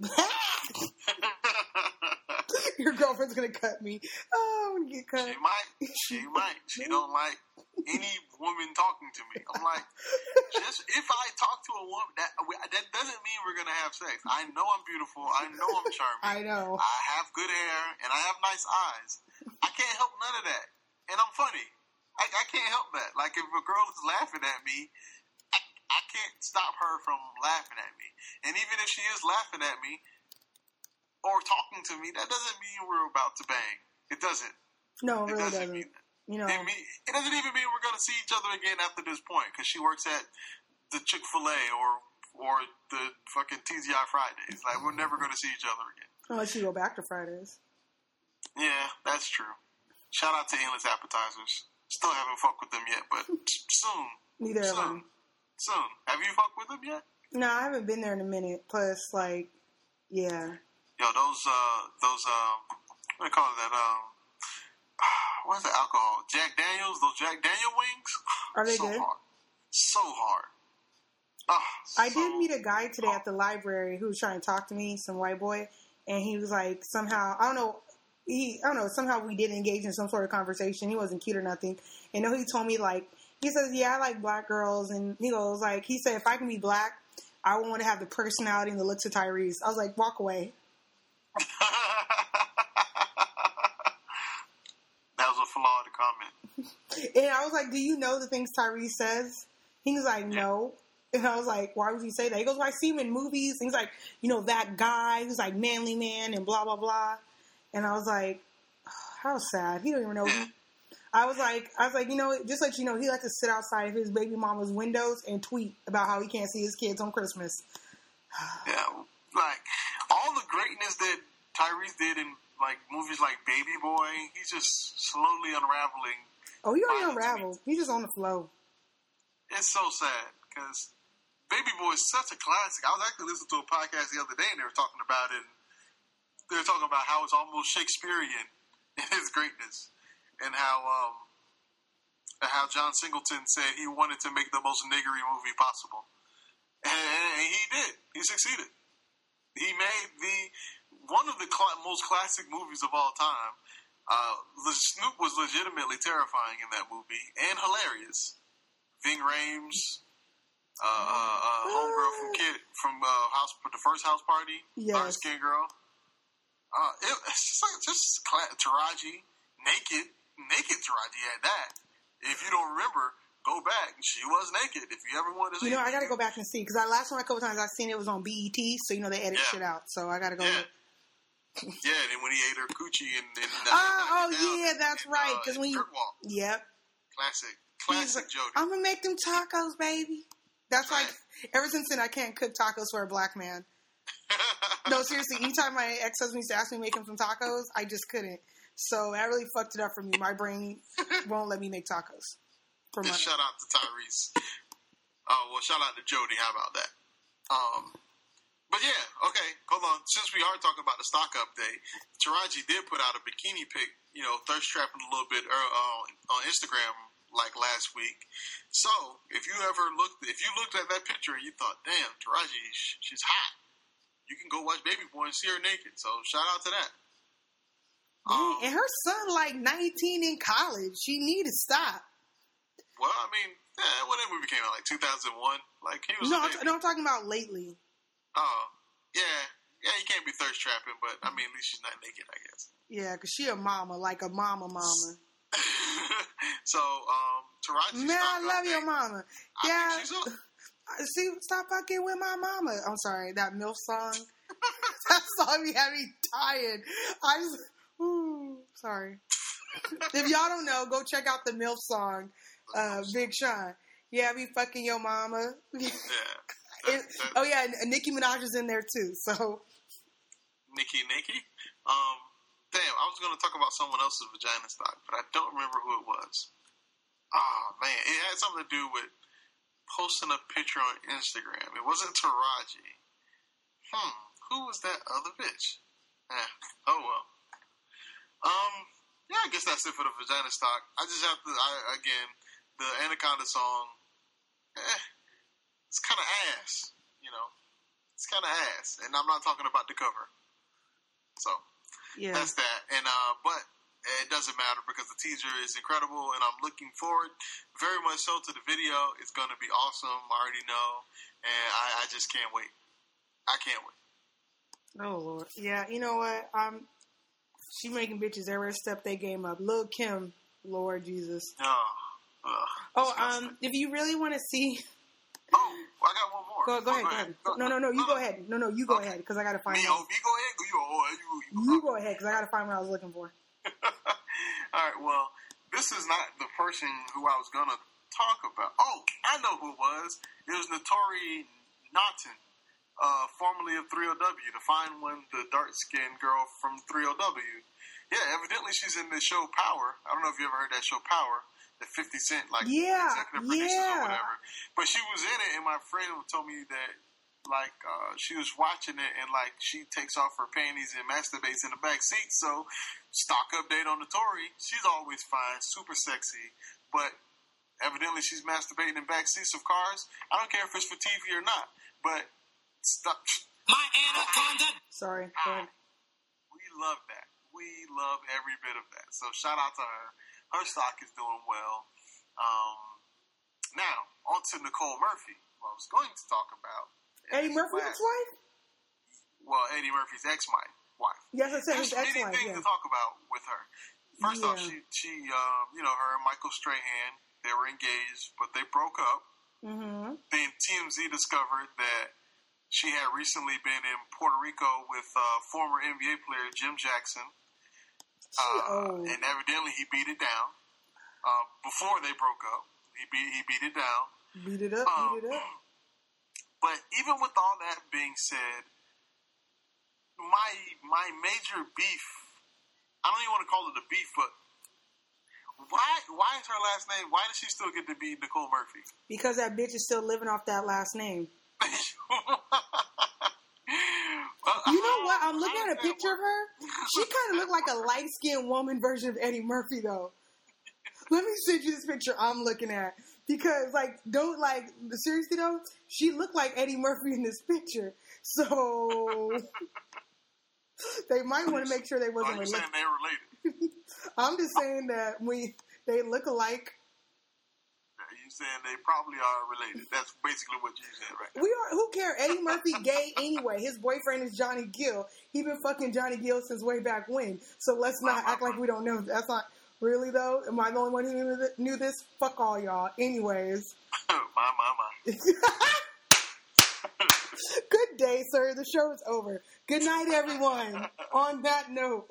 S1: Your girlfriend's gonna cut me. Oh, I'm gonna get cut.
S2: She might. She might. She don't like any woman talking to me. I'm like, just if I talk to a woman, that that doesn't mean we're gonna have sex. I know I'm beautiful. I know I'm charming.
S1: I know.
S2: I have good hair and I have nice eyes. I can't help none of that, and I'm funny. I, I can't help that. Like, if a girl is laughing at me, I, I can't stop her from laughing at me. And even if she is laughing at me or talking to me, that doesn't mean we're about to bang. It doesn't.
S1: No, it,
S2: it
S1: really
S2: doesn't,
S1: doesn't.
S2: mean that.
S1: You know,
S2: it, mean, it doesn't even mean we're going to see each other again after this point, because she works at the Chick-fil-A or or the fucking T G I Fridays. Like, we're never going to see each other again.
S1: Unless you go back to Fridays.
S2: Yeah, that's true. Shout out to Endless Appetizers. Still haven't fucked with them yet, but soon.
S1: Neither
S2: soon.
S1: have I.
S2: Soon. Have you fucked with them yet?
S1: No, I haven't been there in a minute. Plus, like, yeah.
S2: Yo, those, uh, those, um, what do you call it, that, um, what is the alcohol? Jack Daniels? Those Jack Daniel wings?
S1: Are they
S2: so
S1: good?
S2: Hard. So hard. Oh,
S1: I
S2: so
S1: did meet a guy today hard. at the library who was trying to talk to me, some white boy, and he was like, somehow, I don't know, He, I don't know, somehow we did engage in some sort of conversation. He wasn't cute or nothing. And no, he told me, like, he says, yeah, I like black girls. And he goes, like, he said, if I can be black, I want to have the personality and the looks of Tyrese. I was like, walk away.
S2: That was a flawed comment.
S1: And I was like, do you know the things Tyrese says? He was like, no. And I was like, why would you say that? He goes, well, I see him in movies. And he's like, you know, that guy who's like manly man and blah, blah, blah. And I was like, oh, how sad. He don't even know. Who. I was like, I was like, you know, just let you know, he likes to sit outside of his baby mama's windows and tweet about how he can't see his kids on Christmas.
S2: Yeah, like, all the greatness that Tyrese did in, like, movies like Baby Boy, he's just slowly unraveling.
S1: Oh, he already unraveled. He's just on the flow.
S2: It's so sad, because Baby Boy is such a classic. I was actually listening to a podcast the other day, and they were talking about it. They were talking about how it's almost Shakespearean in his greatness, and how um, how John Singleton said he wanted to make the most niggery movie possible, and, and he did. He succeeded. He made the one of the cl- most classic movies of all time. Uh, Snoop was legitimately terrifying in that movie and hilarious. Ving Rhames. Uh, uh, uh, homegirl from Kid from uh, House, the first House Party,
S1: yes.
S2: Dark Skin Girl. Uh, it, it's just like just Taraji, naked, naked Taraji had that. If you don't remember, go back. She was naked. If you ever wanted to see,
S1: you know, I got to go back and see because I last one a couple times I've seen it was on B E T, so you know they edit
S2: yeah.
S1: shit out. So I got to go.
S2: Yeah. yeah, and then when he ate her coochie and, and
S1: uh, oh, oh yeah, that's
S2: and,
S1: right.
S2: Uh,
S1: because when you,
S2: yep,
S1: yep,
S2: classic, classic
S1: like,
S2: Jody.
S1: I'm gonna make them tacos, baby. That's like, ever since then, I can't cook tacos for a black man. No, seriously, anytime my ex-husband used to ask me to make him some tacos, I just couldn't. So that really fucked it up for me. My brain won't let me make tacos. For my-
S2: shout out to Tyrese. Oh, well, shout out to Jody. How about that? Um, but yeah, okay, hold on. Since we are talking about the stock update, Taraji did put out a bikini pic, you know, thirst trapping a little bit uh, on Instagram like last week. So, if you ever looked, if you looked at that picture and you thought, damn, Taraji, she's hot, you can go watch Baby Boy and see her naked. So, shout out to that.
S1: Dang,
S2: Um,
S1: and her son, like, nineteen in college. She need to stop.
S2: well, I mean, yeah, when that movie came out, like two thousand one, like, he was
S1: No,
S2: a
S1: I'm,
S2: baby.
S1: t- no, I'm talking about lately.
S2: Oh, yeah. Yeah, you can't be thirst trapping, but, I mean, at least she's not naked, I guess.
S1: Yeah, because she a mama, like a mama mama.
S2: So, um, Taraji.
S1: Man, I love your mama.
S2: I
S1: Yeah.
S2: think she's up.
S1: See, stop fucking with my mama. I'm sorry, that MILF song. That song be having me tired. I just, ooh, sorry. If y'all don't know, go check out the MILF song, uh, Big Sean. Yeah, I be fucking your mama.
S2: Yeah.
S1: It, oh yeah, and Nicki Minaj is in there too. So,
S2: Nicki, Nicki. Um, damn, I was going to talk about someone else's vagina stock, but I don't remember who it was. Oh man, it had something to do with posting a picture on Instagram. It wasn't Taraji. Hmm, who was that other bitch? Eh, oh well. Um, yeah, I guess that's it for the vagina stock. I just have to, I, again, the Anaconda song. Eh, it's kind of ass, you know. It's kind of ass, and I'm not talking about the cover. So
S1: yeah.
S2: that's that. And uh, but it doesn't matter because the teaser is incredible, and I'm looking forward very much so to the video. It's going to be awesome. I already know, and I, I just can't wait. I can't wait.
S1: Oh Lord, yeah. You know what? Um, she making bitches every step they game up. Lil' Kim, Lord Jesus.
S2: Oh, ugh,
S1: oh,
S2: disgusting.
S1: um, if you really want to see.
S2: Oh, I got one more.
S1: Go, go,
S2: oh,
S1: ahead, go ahead. Go, no, no, no, you go ahead. No, no, you go
S2: okay.
S1: ahead, because I got to find
S2: me,
S1: out.
S2: oh, me go ahead? You, oh, you, you,
S1: you go ahead, because I got to find what I was looking for.
S2: All right, well, this is not the person who I was going to talk about. Oh, I know who it was. It was Notori Naughton, uh, formerly of three L W, the fine one, the dark-skinned girl from three L W. Yeah, evidently she's in the show Power. I don't know if you ever heard that show Power. The fifty Cent, like,
S1: yeah,
S2: executive producers
S1: yeah.
S2: or whatever. But she was in it, and my friend told me that, like, uh, she was watching it, and, like, she takes off her panties and masturbates in the back seat. So, stock update on the Tory. She's always fine, super sexy, but evidently she's masturbating in back seats of cars. I don't care if it's for T V or not, but stop.
S3: My anaconda.
S1: Sorry, go ahead.
S2: We love that. We love every bit of that. So, shout out to her. Her stock is doing well. Um, now, on to Nicole Murphy, who I was going to talk about.
S1: Eddie Murphy's ex-wife?
S2: Well, Eddie Murphy's ex-wife. Wife.
S1: Yes, I said his
S2: There's
S1: ex-wife.
S2: many things
S1: Yeah.
S2: to talk about with her. First
S1: yeah.
S2: off, she, she um, you know, her and Michael Strahan, they were engaged, but they broke up. Mm-hmm. Then T M Z discovered that she had recently been in Puerto Rico with uh, former N B A player Jim Jackson. Uh, and evidently he beat it down. Uh, before they broke up, he beat, he beat it down.
S1: Beat it up, um, beat it up.
S2: But even with all that being said, my my major beef, I don't even want to call it a beef, but why why is her last name, why does she still get to be Nicole Murphy?
S1: Because that bitch is still living off that last name. You know what? I'm looking at a picture of her. She kind of looked like a light-skinned woman version of Eddie Murphy, though. Let me send you this picture I'm looking at. Because, like, don't, like, seriously, though, she looked like Eddie Murphy in this picture. So, they might want to make sure they wasn't related.
S2: Are you saying they're related?
S1: I'm just saying that we they look alike.
S2: You saying they probably are related. That's basically what you said, right?
S1: We are. Who cares? Eddie Murphy gay anyway. His boyfriend is Johnny Gill. He been fucking Johnny Gill since way back when. So let's not act like we don't know. That's not really though. Am I the only one who knew this? Fuck all y'all. Anyways.
S2: my my my.
S1: Good day, sir. The show is over. Good night, everyone. On that note.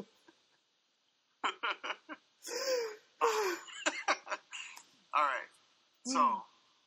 S2: All right. So, um,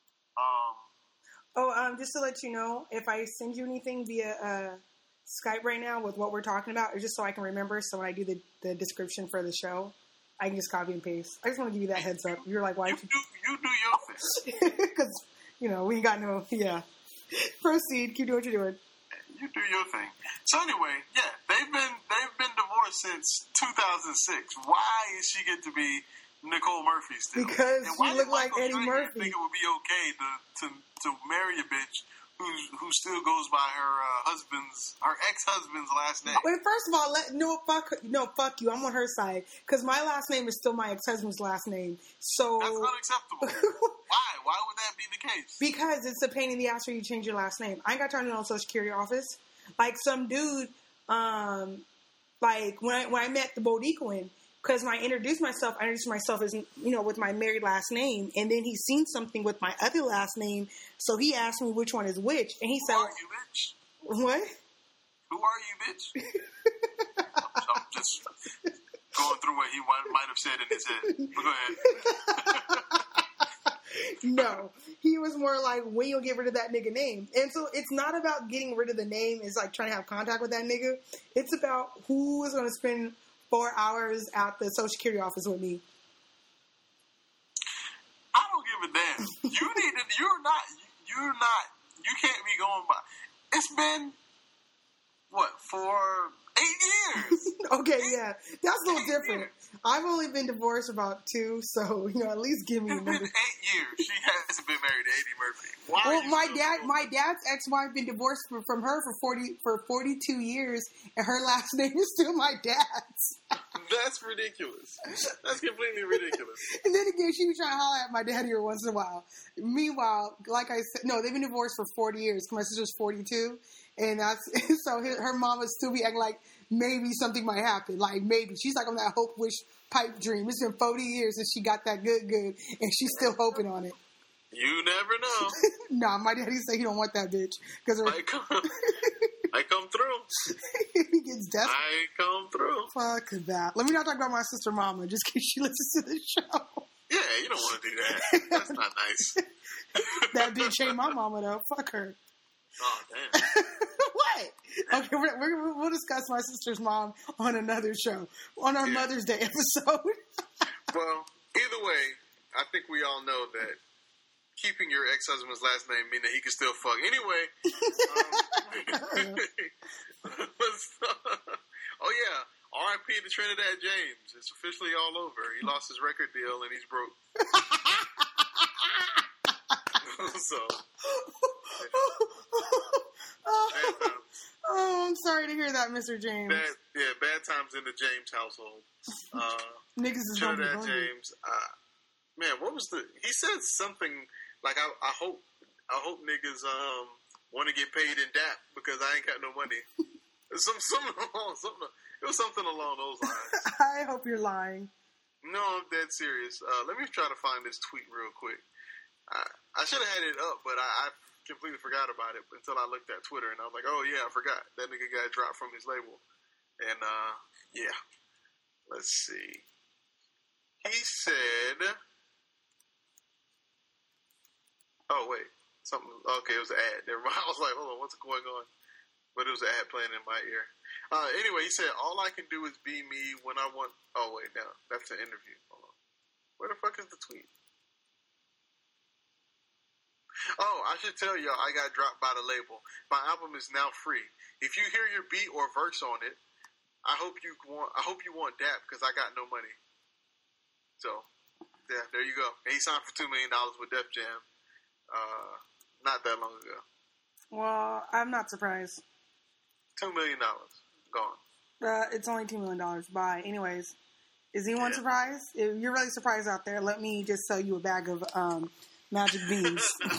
S1: oh, um, just to let you know, if I send you anything via uh, Skype right now with what we're talking about, it's just so I can remember. So when I do the, the description for the show, I can just copy and paste. I just want to give you that heads up. You're like, why?
S2: You, you, do, you do your
S1: thing. Because, you know, we ain't got no, yeah. Proceed. Keep doing what you're doing.
S2: You do your thing. So anyway, yeah, they've been they've been divorced since two thousand six. Why is she get to be Nicole Murphy still?
S1: Because
S2: and
S1: she look like Eddie
S2: Junior
S1: Murphy.
S2: Think it would be okay to to, to marry a bitch who's who still goes by her uh, husband's her ex husband's last name.
S1: Wait, first of all, let no fuck no fuck you. I'm on her side because my last name is still my ex husband's last name. So
S2: that's unacceptable. Why? Why would that be the case?
S1: Because it's a pain in the ass for you to change your last name. I ain't got time to know Social Security office. Like some dude, um, like when I when I met the Bodicoan. Because when I introduced myself, I introduced myself as, you know, with my married last name. And then he seen something with my other last name. So he asked me which one is which. And he
S2: Who
S1: said,
S2: are you, bitch?
S1: What?
S2: Who are you, bitch? I'm, I'm just going through what he might have said in his head. But go ahead.
S1: No. He was more like, when you'll get rid of that nigga name. And so it's not about getting rid of the name. It's like trying to have contact with that nigga. It's about who is going to spend four hours at the Social Security office with me.
S2: I don't give a damn. You need to, you're not, you're not, you can't be going by. It's been, what, for eight years?
S1: Okay, yeah. That's a little different. Years. I've only been divorced about two, so, you know, at least give me
S2: it's
S1: a number.
S2: It's been eight years. She hasn't been married to Eddie Murphy. Why
S1: well, my dad, my dad's ex-wife been divorced from, from her for forty for forty-two years, and her last name is still my dad's.
S2: That's ridiculous. That's completely ridiculous.
S1: And then again, she be trying to holler at my daddy every once in a while. Meanwhile, like I said, no, they've been divorced for forty years. My sister's forty-two, and that's so his, her mom would still be acting like maybe something might happen. Like maybe she's like on that hope, wish, pipe dream. It's been forty years since she got that good, good, and she's still hoping on it.
S2: You never know.
S1: Nah, my daddy say he don't want that bitch because
S2: I come, I come through.
S1: He gets desperate.
S2: I come through.
S1: Fuck that. Let me not talk about my sister, Mama, just in case she listens to this show.
S2: Yeah, you don't want to do that. That's not nice.
S1: That bitch ain't my mama though. Fuck her.
S2: Oh damn.
S1: What? Okay, we're, we're, we'll discuss my sister's mom on another show on our yeah. Mother's Day episode.
S2: Well, either way, I think we all know that keeping your ex-husband's last name means that he can still fuck. Anyway. Um, oh, yeah. R I P to Trinidad James. It's officially all over. He lost his record deal and he's broke. So.
S1: Bad times. Oh, I'm sorry to hear that, Mister James.
S2: Bad, yeah, bad times in the James household. Uh,
S1: Niggas is
S2: Trinidad James. Uh, man, what was the... He said something... Like I, I hope, I hope niggas um want to get paid in D A P because I ain't got no money. Some, something along, something. It was something along those lines.
S1: I hope you're lying.
S2: No, I'm dead serious. Uh, let me try to find this tweet real quick. I, I should have had it up, but I, I completely forgot about it until I looked at Twitter, and I was like, oh, yeah, I forgot. That nigga got dropped from his label. And, uh, yeah. Let's see. He said... Oh, wait. Something... Okay, it was an ad. Never mind. I was like, hold on, what's going on? But it was an ad playing in my ear. Uh, anyway, he said, all I can do is be me when I want... Oh, wait, no. That's an interview. Hold on. Where the fuck is the tweet? Oh, I should tell y'all I got dropped by the label. My album is now free. If you hear your beat or verse on it, I hope you want I hope you want dap because I got no money. So, yeah, there you go. And he signed for two million dollars with Def Jam uh, not that long ago.
S1: Well, I'm not surprised.
S2: two million dollars. Gone.
S1: Uh, it's only two million dollars. Bye. Anyways, is anyone
S2: Yeah.
S1: surprised? If you're really surprised out there, let me just sell you a bag of um, magic beans.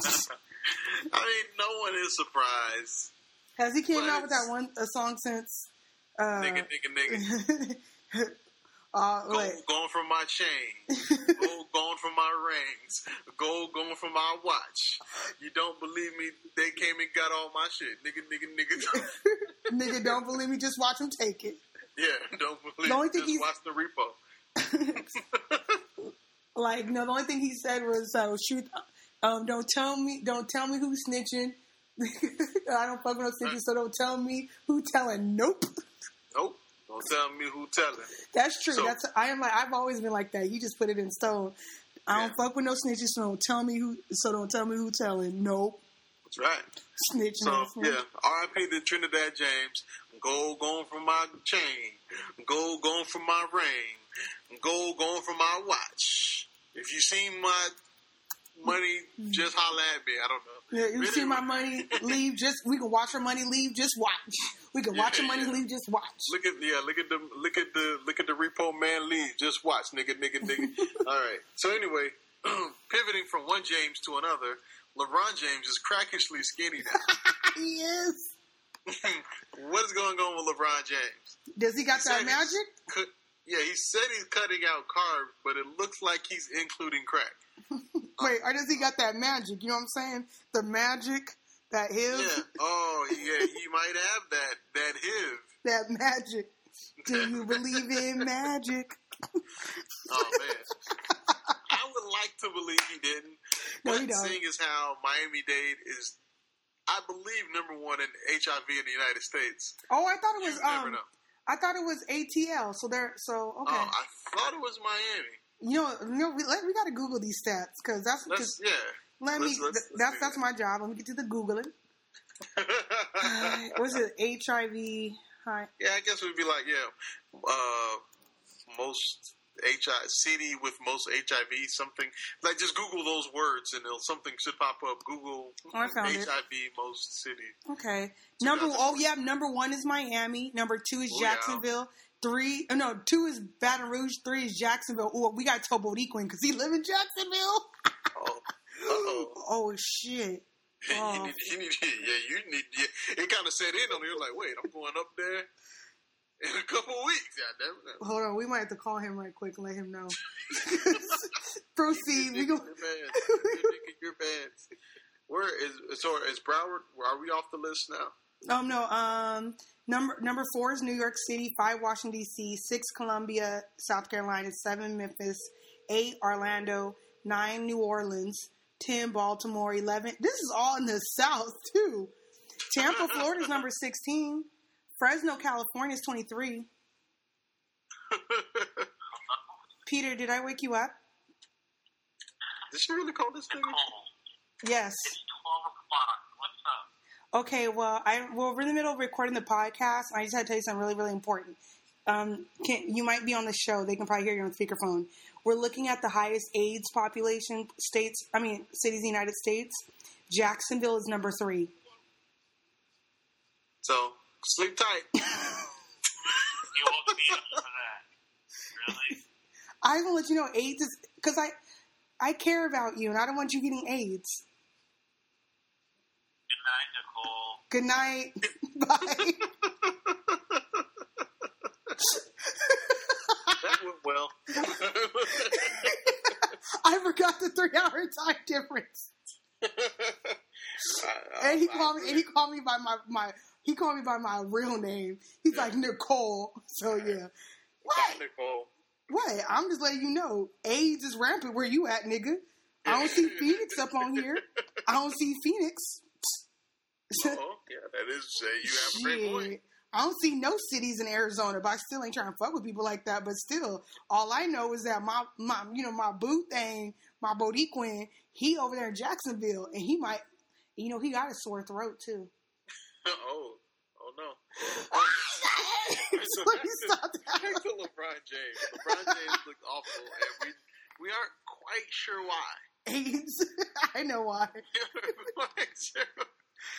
S2: I mean, no one is surprised.
S1: Has he came
S2: But
S1: out with that
S2: it's-
S1: one a song since? Uh,
S2: Nigga, nigga, nigga.
S1: uh,
S2: Gold
S1: wait.
S2: going from my chain. Gold going from my rings. Gold going from my watch. You don't believe me? They came and got all my shit. Nigga, nigga, nigga.
S1: Nigga, don't believe me? Just watch him take it.
S2: Yeah, don't believe
S1: The only
S2: me.
S1: thing
S2: Just
S1: he's-
S2: watch the repo.
S1: Like, no, the only thing he said was, uh, shoot, um, don't tell me, don't tell me who's snitching. I don't fuck with no snitching, so don't tell me who telling. Nope.
S2: Nope. Don't tell me who telling.
S1: That's true.
S2: So-
S1: That's I am like I've always been like that. You just put it in stone. I don't
S2: Yeah.
S1: fuck with no snitches, so don't tell me who. So don't tell me who telling. Nope.
S2: That's right.
S1: Snitch.
S2: So,
S1: no snitch.
S2: yeah, R I P to Trinidad James. Gold going from my chain. Gold going from my ring. Gold going from my watch. If you seen my money, just holla at me. I don't know.
S1: Yeah, you
S2: Really?
S1: see my money leave. Just we can watch your money leave. Just watch. We can watch your
S2: Yeah,
S1: money
S2: yeah.
S1: leave. Just watch.
S2: Look at yeah, look at the look at the look at the repo man leave. Just watch, nigga, nigga, nigga. All right. So anyway, pivoting from one James to another, LeBron James is crackishly skinny now.
S1: Yes.
S2: What is going on with LeBron James?
S1: Does he got
S2: He
S1: that
S2: said he's
S1: magic?
S2: cut- yeah, he said he's cutting out carbs, but it looks like he's including crack.
S1: Wait, or does he got that magic? You know what I'm saying? The magic, that his,
S2: Yeah. Oh, yeah. He might have that that H I V.
S1: that magic. Do you believe in magic?
S2: Oh man, I would like to believe he didn't.
S1: No,
S2: but
S1: he don't.
S2: seeing as how Miami-Dade is, I believe, number one in H I V in the United States.
S1: Oh, I thought it was
S2: You never
S1: um,
S2: know.
S1: I thought it was A T L. So there, so okay.
S2: Oh, I thought it was Miami.
S1: You know, you know, we, let, we got to Google these stats because that's
S2: Let's
S1: cause
S2: yeah.
S1: let
S2: let's-
S1: me.
S2: let's-
S1: th-
S2: let's
S1: that's
S2: do
S1: that's
S2: that.
S1: my job. Let me get to the googling. Was it H I V? Hi.
S2: Yeah, I guess it would be like yeah, uh, most H I city with most H I V something. Like just Google those words and it'll something should pop up. Google
S1: Oh, I found
S2: H
S1: it.
S2: I V most city.
S1: Okay. Number oh yeah, number one is Miami. Number two is
S2: Oh, yeah.
S1: Jacksonville. Three, oh, no, two is Baton Rouge. Three is Jacksonville. Oh, we got Tobo Equin because he live in Jacksonville.
S2: Oh, uh-oh.
S1: Oh shit. Oh.
S2: You need, you need, yeah, you need. Yeah, it kind of set in on you. Like, wait, I'm going up there in a couple of weeks. Yeah, damn.
S1: Hold on, we might have to call him right quick and let him know. Proceed. We go.
S2: Your bands. Your, your bands. Where is so? Is Broward? Are we off the list now?
S1: Um, no. Um, number number four is New York City. Five, Washington D C. Six, Columbia, South Carolina. Seven, Memphis. Eight, Orlando. Nine, New Orleans. Ten, Baltimore. Eleven. This is all in the South too. Tampa, Florida is number sixteen. Fresno, California is twenty-three. Peter, did I wake you up?
S2: Did she really call this thing?
S1: Yes.
S3: It's twelve o'clock. What's up?
S1: Okay, well, I well we're in the middle of recording the podcast. I just had to tell you something really, really important. Um, can, you might be on the show. They can probably hear you on speakerphone. We're looking at the highest AIDS population states. I mean, cities in the United States. Jacksonville is number three.
S2: So sleep tight.
S3: You woke me up for that. Really?
S1: I will let you know AIDS is because I I care about you and I don't want you getting AIDS.
S3: Good night, Nicole.
S1: Good night. Bye.
S2: That went well.
S1: I forgot to three hour time difference.
S2: I, I,
S1: And he
S2: I
S1: called me.
S2: agree.
S1: And he called me by my, my he called me by my real name. He's
S2: Yeah.
S1: like Nicole. So yeah.
S2: Bye,
S1: What?
S2: Nicole.
S1: What? I'm just letting you know. AIDS is rampant where you at, nigga. I don't see Phoenix up on here. I don't see Phoenix.
S2: Oh, yeah, that is. Uh, you have a great point.
S1: Shit. I don't see no cities in Arizona, but I still ain't trying to fuck with people like that. But still, all I know is that my, my you know, my boo thing, my Boricuan, he over there in Jacksonville, and he might, you know, he got a sore throat too.
S2: Oh, oh no.
S1: So he stopped that.
S2: Back to LeBron James. LeBron James looked awful, and we we aren't quite sure why.
S1: AIDS. I know why.
S2: Quite sure.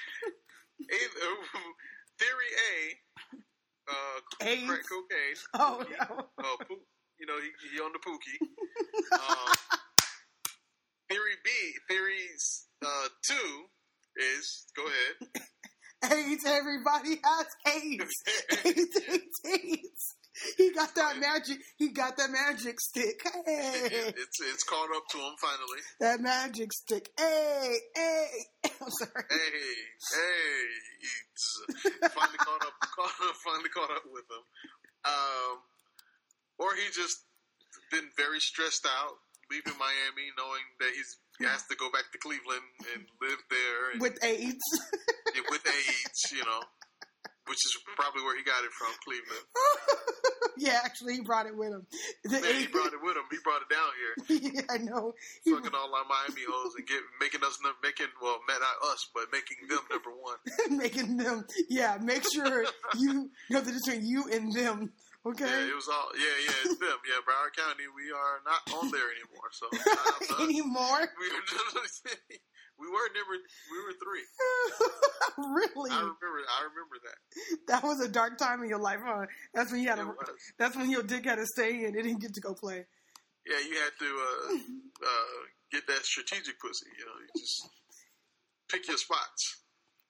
S2: A- Theory A, uh,
S1: AIDS.
S2: crack cocaine.
S1: Oh no.
S2: Uh, poop, you know, he, he on the pookie. Um, theory B, theories uh, two is, go ahead.
S1: AIDS. Everybody has AIDS. AIDS. AIDS. AIDS. He got that magic. He got that magic stick. Hey,
S2: It's it's caught up to him finally.
S1: that magic stick. Hey, hey. I'm sorry.
S2: Hey, hey, it's finally caught up, caught, finally caught up with him. Um, or he just been very stressed out, leaving Miami, knowing that he's he has to go back to Cleveland and live there and,
S1: With AIDS.
S2: yeah, with AIDS, you know, which is probably where he got it from, Cleveland.
S1: Yeah, actually, he brought it with him. The
S2: Man, he
S1: AIDS-
S2: brought it with him. He brought it down here,
S1: yeah, I know. He,
S2: fucking all our Miami hoes and get making us num- making well, not us, but making them number one.
S1: making them. Yeah, make sure you know the difference between you and them. Okay.
S2: Yeah, it was all. Yeah, yeah, it's them. Yeah, Broward County, we are not on there anymore. So shout out to us.
S1: Anymore?
S2: we were just, we were never. We were three.
S1: Really?
S2: I remember. I remember that.
S1: That was a dark time in your life, huh? That's when you had
S2: It
S1: a.
S2: was.
S1: That's when your dick had to stay in. It didn't get to go play.
S2: Yeah, you had to uh, uh, get that strategic pussy. You know, you just pick your spots.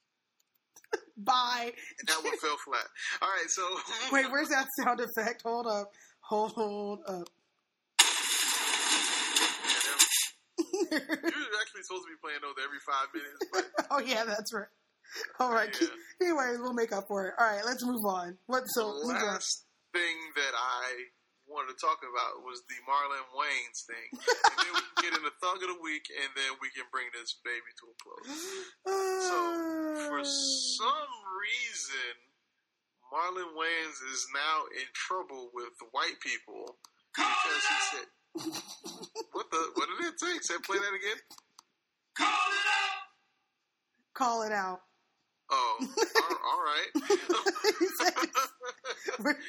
S1: Bye.
S2: And that one fell flat. All right, so
S1: Wait, where's that sound effect? Hold up. Hold up.
S2: You're actually supposed to be playing those every five minutes, but
S1: Oh yeah, that's right. All right.
S2: Yeah.
S1: Anyways, we'll make up for it. All right, let's move on. What? So
S2: the
S1: who's up?
S2: last thing that I wanted to talk about was the Marlon Wayans thing. And then we can get into Thug of the Week, and then we can bring this baby to a close. So, for some reason, Marlon Wayans is now in trouble with white people because he said, "What the? What did it say?" He said, "Play that again."
S3: Call it out!
S1: Call it out.
S2: Oh, all, all right.
S1: You said-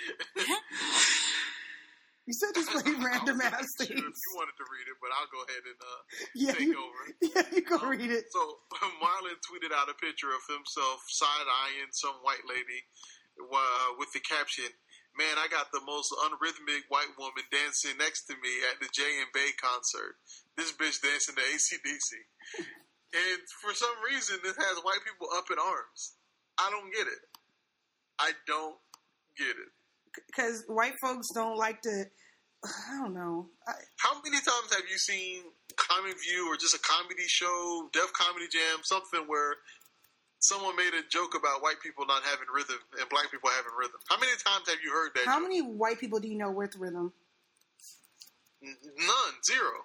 S1: You said just play random
S2: I was
S1: ass
S2: not sure
S1: things.
S2: if you wanted to read it, but I'll go ahead and uh,
S1: Yeah,
S2: take
S1: you,
S2: over.
S1: yeah, you go
S2: Um,
S1: read it.
S2: So Marlon tweeted out a picture of himself side-eyeing some white lady uh, with the caption, "Man, I got the most unrhythmic white woman dancing next to me at the J and Bay concert. This bitch dancing to A C D C." And for some reason, this has white people up in arms. I don't get it. I don't get it.
S1: Because white folks don't like to. I don't know. I,
S2: How many times have you seen Comic View or just a comedy show, Def Comedy Jam, something where someone made a joke about white people not having rhythm and black people having rhythm? How many times have you heard that
S1: how
S2: joke?
S1: many white people do you know with rhythm?
S2: N- None. Zero.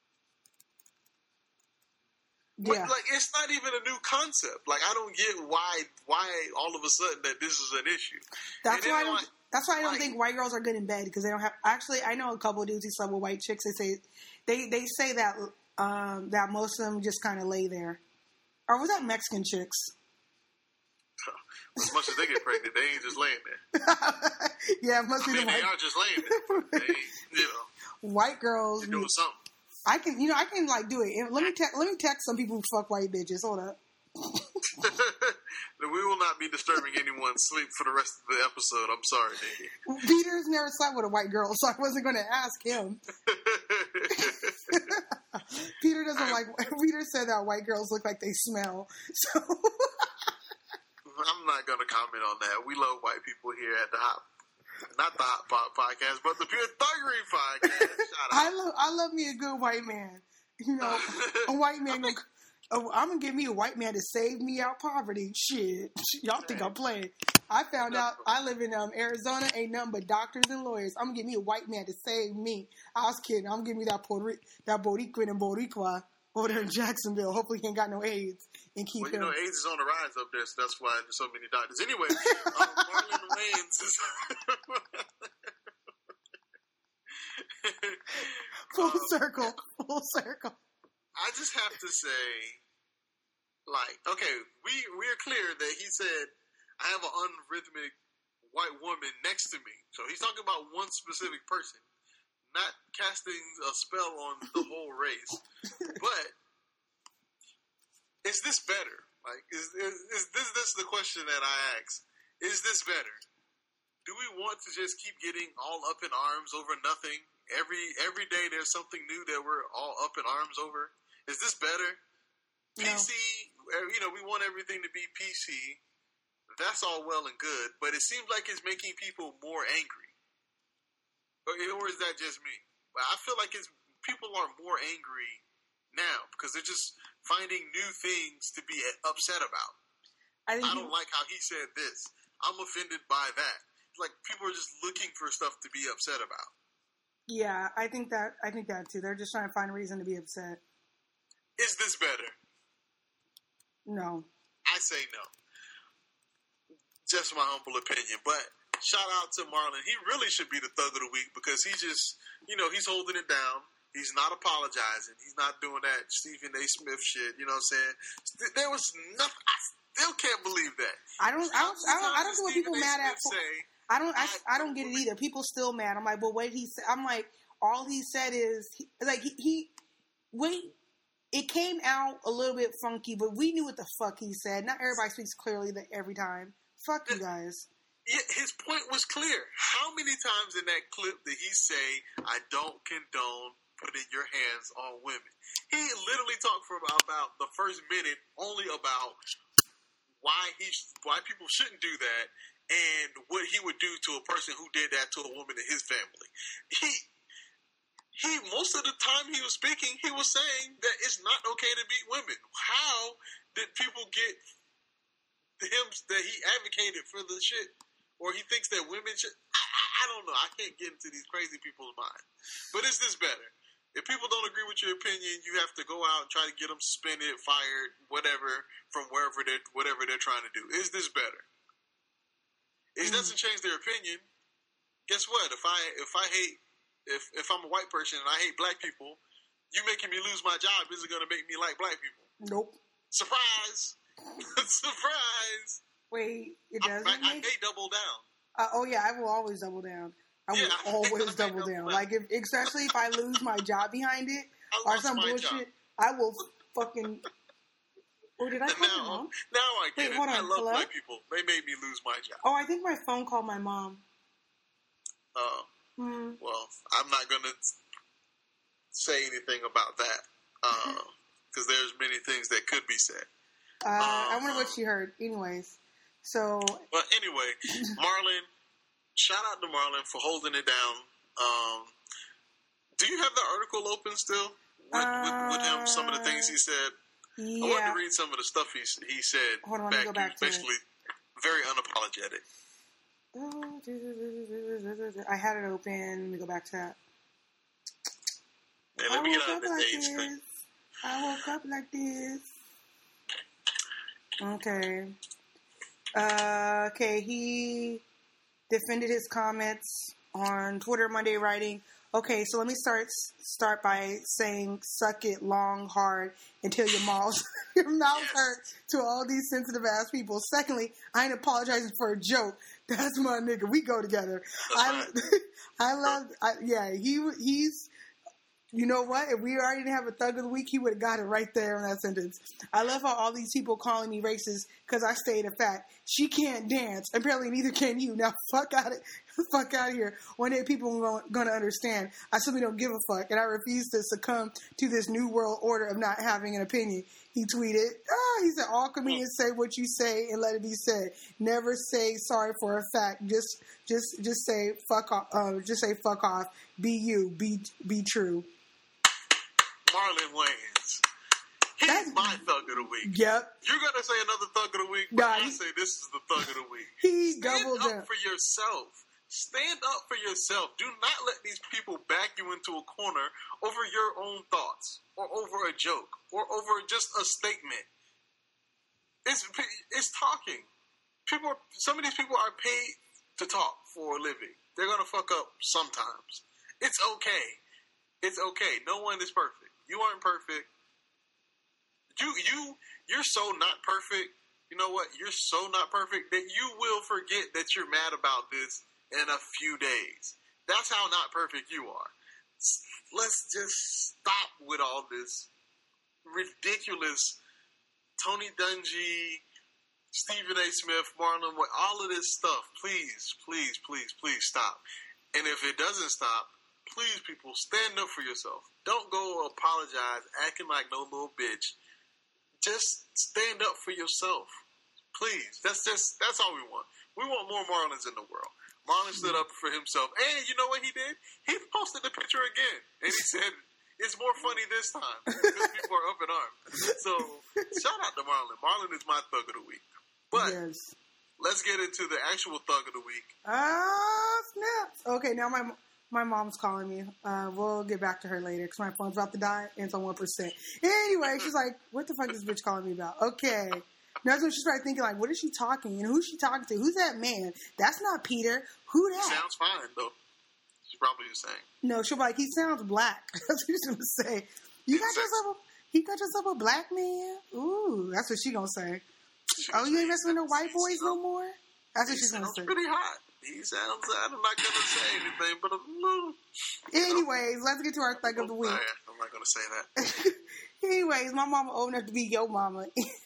S1: Yeah.
S2: But, like, it's not even a new concept. Like, I don't get why why all of a sudden that this is an issue.
S1: That's
S2: And
S1: why I
S2: then,
S1: don't.
S2: like,
S1: That's why I don't
S2: like-
S1: think white girls are good in bed because they don't have. Actually, I know a couple of dudes who slept with white chicks. They say they they say that um, that most of them just kind of lay there. Or was that Mexican chicks?
S2: As much as they get pregnant, they ain't just laying there.
S1: Yeah, it must
S2: I
S1: be
S2: mean,
S1: the
S2: they
S1: white,
S2: are just laying there. They ain't, you know,
S1: white girls.
S2: they're doing something.
S1: I can, you know, I can like do it. Let me te- let me text some people who fuck white bitches. Hold up.
S2: We will not be disturbing anyone's sleep for the rest of the episode. I'm sorry, Nikki.
S1: Peter's never slept with a white girl, so I wasn't going to ask him. Peter doesn't like. Peter said that white girls look like they smell. So
S2: I'm not going to comment on that. We love white people here at the Hot, not the Hot Pot Podcast, but the Pure Thuggery Podcast. Shout out.
S1: I love I love me a good white man. You know, a white man gonna, oh, I'm gonna give me a white man to save me out poverty. Shit, y'all think I'm playing? I found out I live in um, Arizona. Ain't nothing but doctors and lawyers. I'm gonna give me a white man to save me. I was kidding. I'm gonna give me that Puerto that Boricuan and Boricua over there in Jacksonville. Hopefully, he ain't got no AIDS and keep
S2: well, you
S1: him.
S2: know, AIDS is on the rise up there, so that's why there's so many doctors. Anyway, um, Marlon Wayans is
S1: full
S2: um,
S1: circle, full circle.
S2: I just have to say, like, okay, we we are clear that he said, I have an unrhythmic white woman next to me. So he's talking about one specific person, not casting a spell on the whole race. But is this better? Like, is, is, is this this is the question that I ask? Is this better? Do we want to just keep getting all up in arms over nothing? Every every day there's something new that we're all up in arms over. Is this better? No. P C, you know, we want everything to be P C. That's all well and good, but it seems like it's making people more angry. Or, or is that just me? I feel like it's people are more angry now because they're just finding new things to be upset about. I, think I don't he, like how he said this. I'm offended by that. It's like people are just looking for stuff to be upset about.
S1: Yeah, I think that. I think that too. They're just trying to find a reason to be upset.
S2: Is this better?
S1: No.
S2: I say no. Just my humble opinion. But shout out to Marlon. He really should be the thug of the week because he just, you know, he's holding it down. He's not apologizing. He's not doing that Stephen A. Smith shit. You know what I'm saying? There was nothing. I still can't believe that.
S1: I don't. I don't. I don't, I don't know what people mad at. For, say, I don't. I, I don't get it either. People still mad. I'm like, well, what he said. I'm like, all he said is he, like he. he wait. It came out a little bit funky, but we knew what the fuck he said. Not everybody speaks clearly that every time. Fuck you guys.
S2: Yeah, his point was clear. How many times in that clip did he say, I don't condone putting your hands on women? He literally talked for about, about the first minute only about why he why people shouldn't do that and what he would do to a person who did that to a woman in his family. He He, most of the time he was speaking, he was saying that it's not okay to beat women. How did people get him that he advocated for the shit? Or he thinks that women should... I, I, I don't know. I can't get into these crazy people's minds. But is this better? If people don't agree with your opinion, you have to go out and try to get them suspended, fired, whatever, from wherever they're, whatever they're trying to do. Is this better? It doesn't change their opinion. Guess what? If I if I hate... If if I'm a white person and I hate black people, you making me lose my job isn't going to make me like black people.
S1: Nope.
S2: Surprise! Surprise!
S1: Wait, it doesn't.
S2: I, I, I may double down.
S1: Uh, oh yeah, I will always double down. I will yeah, always double down. down. Like if, especially if I lose my job behind it or some bullshit, job. I will fucking. Or did I call
S2: now,
S1: my mom?
S2: Now I get
S1: Wait,
S2: it.
S1: Hold on.
S2: I love
S1: Hello?
S2: black people. They made me lose my job.
S1: Oh, I think my phone called my mom.
S2: Oh. Uh, Hmm. Well, I'm not going to say anything about that because uh, there's many things that could be said.
S1: Uh, um, I wonder what she heard. Anyways, so.
S2: But anyway, Marlon, shout out to Marlon for holding it down. Um, do you have the article open still with, uh, with, with him? Some of the things he said.
S1: Yeah.
S2: I wanted to read some of the stuff he he said.
S1: Hold on,
S2: back.
S1: Let me go back
S2: he was basically
S1: to
S2: very unapologetic.
S1: I had it open. Let me go back to that.
S2: Yeah, let me get out of this
S1: like
S2: age
S1: this.
S2: thing.
S1: I woke up like this. Okay. Uh, okay, he defended his comments on Twitter Monday, writing, okay, so let me start start by saying suck it long, hard, until your mouth, your mouth yes. hurt to all these sensitive ass people. Secondly, I ain't apologizing for a joke. That's my nigga. We go together. I, I love, I, yeah, he he's, you know what? If we already didn't have a thug of the week, he would have got it right there in that sentence. I love how all these people calling me racist because I stated a fact. She can't dance. Apparently, neither can you. Now, fuck out of fuck out of here. One day, people are going to understand. I simply don't give a fuck, and I refuse to succumb to this new world order of not having an opinion. He tweeted, oh, he said, all comedians say what you say and let it be said. Never say sorry for a fact. Just, just, just say fuck off. Uh, just say fuck off. Be you. Be, be true.
S2: Marlon Wayans. He's That's, my thug of the week.
S1: Yep.
S2: You're going to say another thug of the week, but nah, I say this is the thug of the week.
S1: He
S2: Stand
S1: doubled
S2: up
S1: up.
S2: for yourself. Stand up for yourself. Do not let these people back you into a corner over your own thoughts or over a joke or over just a statement. It's it's talking. People, are, some of these people are paid to talk for a living. They're going to fuck up sometimes. It's okay. It's okay. No one is perfect. You aren't perfect. You, you, you're so not perfect. You know what? You're so not perfect that you will forget that you're mad about this in a few days. That's how not perfect you are. Let's just stop with all this ridiculous Tony Dungy, Stephen A. Smith, Marlon, all of this stuff. Please, please, please, please stop. And if it doesn't stop, please, people, stand up for yourself. Don't go apologize, acting like no little bitch. Just stand up for yourself. Please. That's just, that's all we want. We want more Marlons in the world. Marlon stood up for himself. And you know what he did? He posted the picture again. And he said, it's more funny this time because people are up in arms. So, shout out to Marlon. Marlon is my thug of the week. But, yes. Let's get into the actual thug of the week.
S1: Ah, snaps. Okay, now my my mom's calling me. Uh, we'll get back to her later because my phone's about to die and it's on one percent. Anyway, she's like, what the fuck is this bitch calling me about? Okay. That's when she's probably thinking, like, what is she talking? And who's she talking to? Who's that man? That's not Peter. Who that?
S2: Sounds fine, though. She probably is saying.
S1: No, she'll be like, he sounds black. That's what she's going to say. You got yourself a, he got yourself a black man? Ooh, that's what she going to say. She oh, you ain't messing with no white boys no more? That's what she's going to say.
S2: He sounds pretty hot. He sounds, I'm not going to say anything, but a little.
S1: Anyways, let's get to our thug of the week.
S2: I'm not going to say that.
S1: Anyways, my mama old enough to be your mama.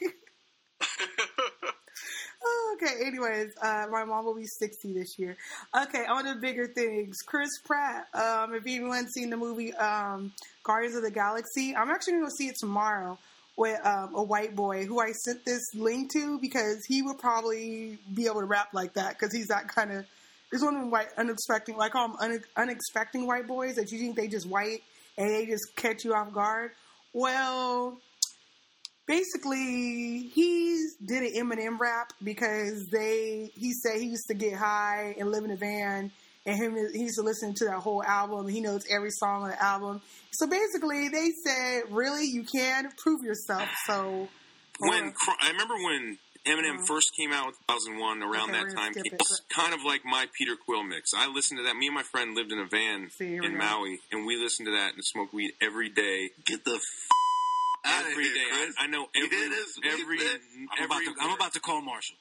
S1: Okay, anyways, uh, my mom will be sixty this year. Okay, on to bigger things. Chris Pratt. Um, if anyone's seen the movie um, Guardians of the Galaxy, I'm actually going to see it tomorrow with um, a white boy who I sent this link to because he would probably be able to rap like that because he's that kind of. There's one of them white unexpected. I call them une, unexpecting white boys that you think they just white and they just catch you off guard. Well. Basically, he did an Eminem rap because they he said he used to get high and live in a van, and him he used to listen to that whole album. He knows every song on the album. So basically, they said, "Really, you can prove yourself." So
S4: when uh, I remember when Eminem uh, first came out in two thousand one, around
S1: okay,
S4: that time, it,
S1: it
S4: was kind of like my Peter Quill mix. I listened to that. Me and my friend lived in a van See, in Maui, and we listened to that and smoked weed every day.
S3: Get the. F-
S4: Every day, I, I know every every every.
S3: I'm, about to, I'm about to call Marshall.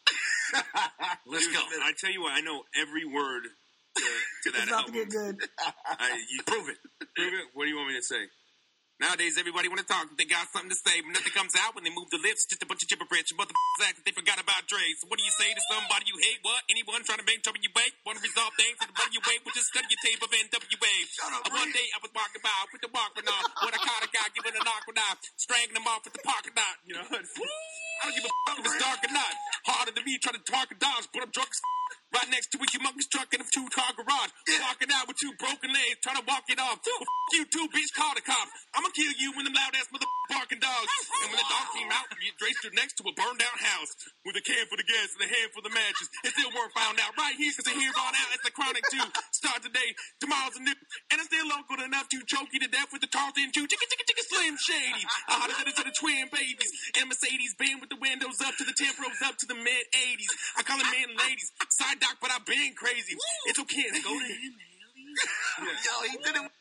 S3: Let's
S4: Dude,
S3: go.
S4: I tell you what, I know every word to, to that
S1: it's
S4: album.
S1: About to get good.
S4: I, you, prove it. Prove it. What do you want me to say? Nowadays, everybody want to talk. They got something to say, but nothing comes out when they move the lips. Just a bunch of gibberish. Motherfuckers act that they forgot about Dre. So what do you say to somebody you hate? What? Anyone trying to bang trouble you wait? Want to resolve things to the buddy you wait? Well, just study your tape of N W A.
S3: Shut up,
S4: uh, one day I was walking by with the Walkman on when I caught a guy giving a knock when I strangling him off with the pocket knot. You know, I don't give a fuck if it's dark or not. Harder than me trying to talk a dodge, but I'm drunk as right next to a humongous truck in a two-car garage. Yeah. Walking out with two broken legs, trying to walk it off. Well, f*** you two, bitch, call the cops. I'ma kill you when them loud-ass motherfucking barking dogs. And when the dog came out, Dre stood next to a burned-down house with a can for the gas and a hand for the matches. It still weren't found out right here, because here on out, it's the Chronic two. Start today, tomorrow's a new. And it's still local enough to choke you to death with the Tarleton two. Chicka, chicka, chicka, Slim Shady. I hotter than to the twin babies. And Mercedes Benz with the windows up to the temporals up to the mid-eighties. I call them men ladies. Side doc, but I've been crazy. Woo! It's okay to go to him,
S3: yeah. Yo, he did it.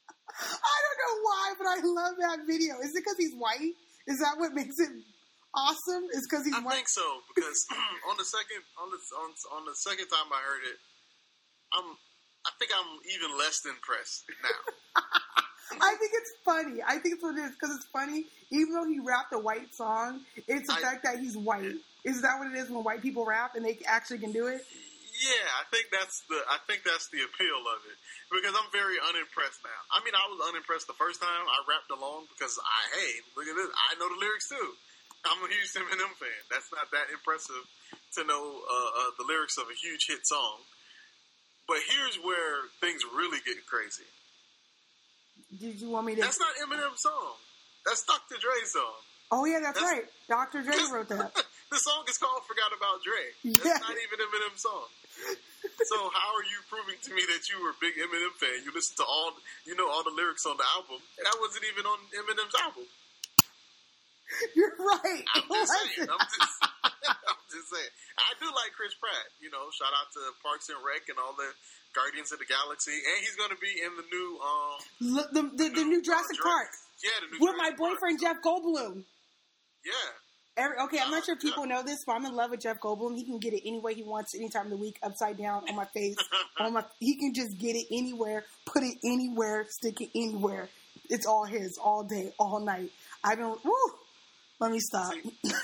S1: I don't know why, but I love that video. Is it because he's white? Is that what makes it awesome? Is because he's
S2: I
S1: white?
S2: I think so because on the second on the on, on the second time I heard it, I'm I think I'm even less impressed now.
S1: I think it's funny. I think it's what it is because it's funny. Even though he rapped a white song, it's the I, fact that he's white. Is that what it is when white people rap and they actually can do it?
S2: Yeah, I think that's the I think that's the appeal of it because I'm very unimpressed now. I mean, I was unimpressed the first time I rapped along because I hey look at this, I know the lyrics too. I'm a huge Eminem fan. That's not that impressive to know uh, uh, the lyrics of a huge hit song. But here's where things really get crazy.
S1: Did you want me to?
S2: That's not Eminem's song. That's Doctor Dre's song.
S1: Oh yeah, that's, that's right. Doctor Dre wrote that.
S2: The song is called "Forgot About Dre." That's yeah. not even Eminem's song. So how are you proving to me that you were a big Eminem fan? You listen to all, you know, all the lyrics on the album. That wasn't even on Eminem's album.
S1: You're right.
S2: I'm just saying. I'm just, I'm just saying. I do like Chris Pratt. You know, shout out to Parks and Rec and all the Guardians of the Galaxy, and he's going to be in the new, um,
S1: the the, the, the new, new Jurassic uh, Park. Yeah, the new with Jurassic my boyfriend Park. Jeff Goldblum.
S2: Yeah.
S1: Every, okay, I'm not sure if people know this, but I'm in love with Jeff Goldblum. He can get it any way he wants, any time of the week, upside down, on my face, on my. He can just get it anywhere, put it anywhere, stick it anywhere. It's all his, all day, all night. I don't. Woo. Let me stop.
S2: See, yeah.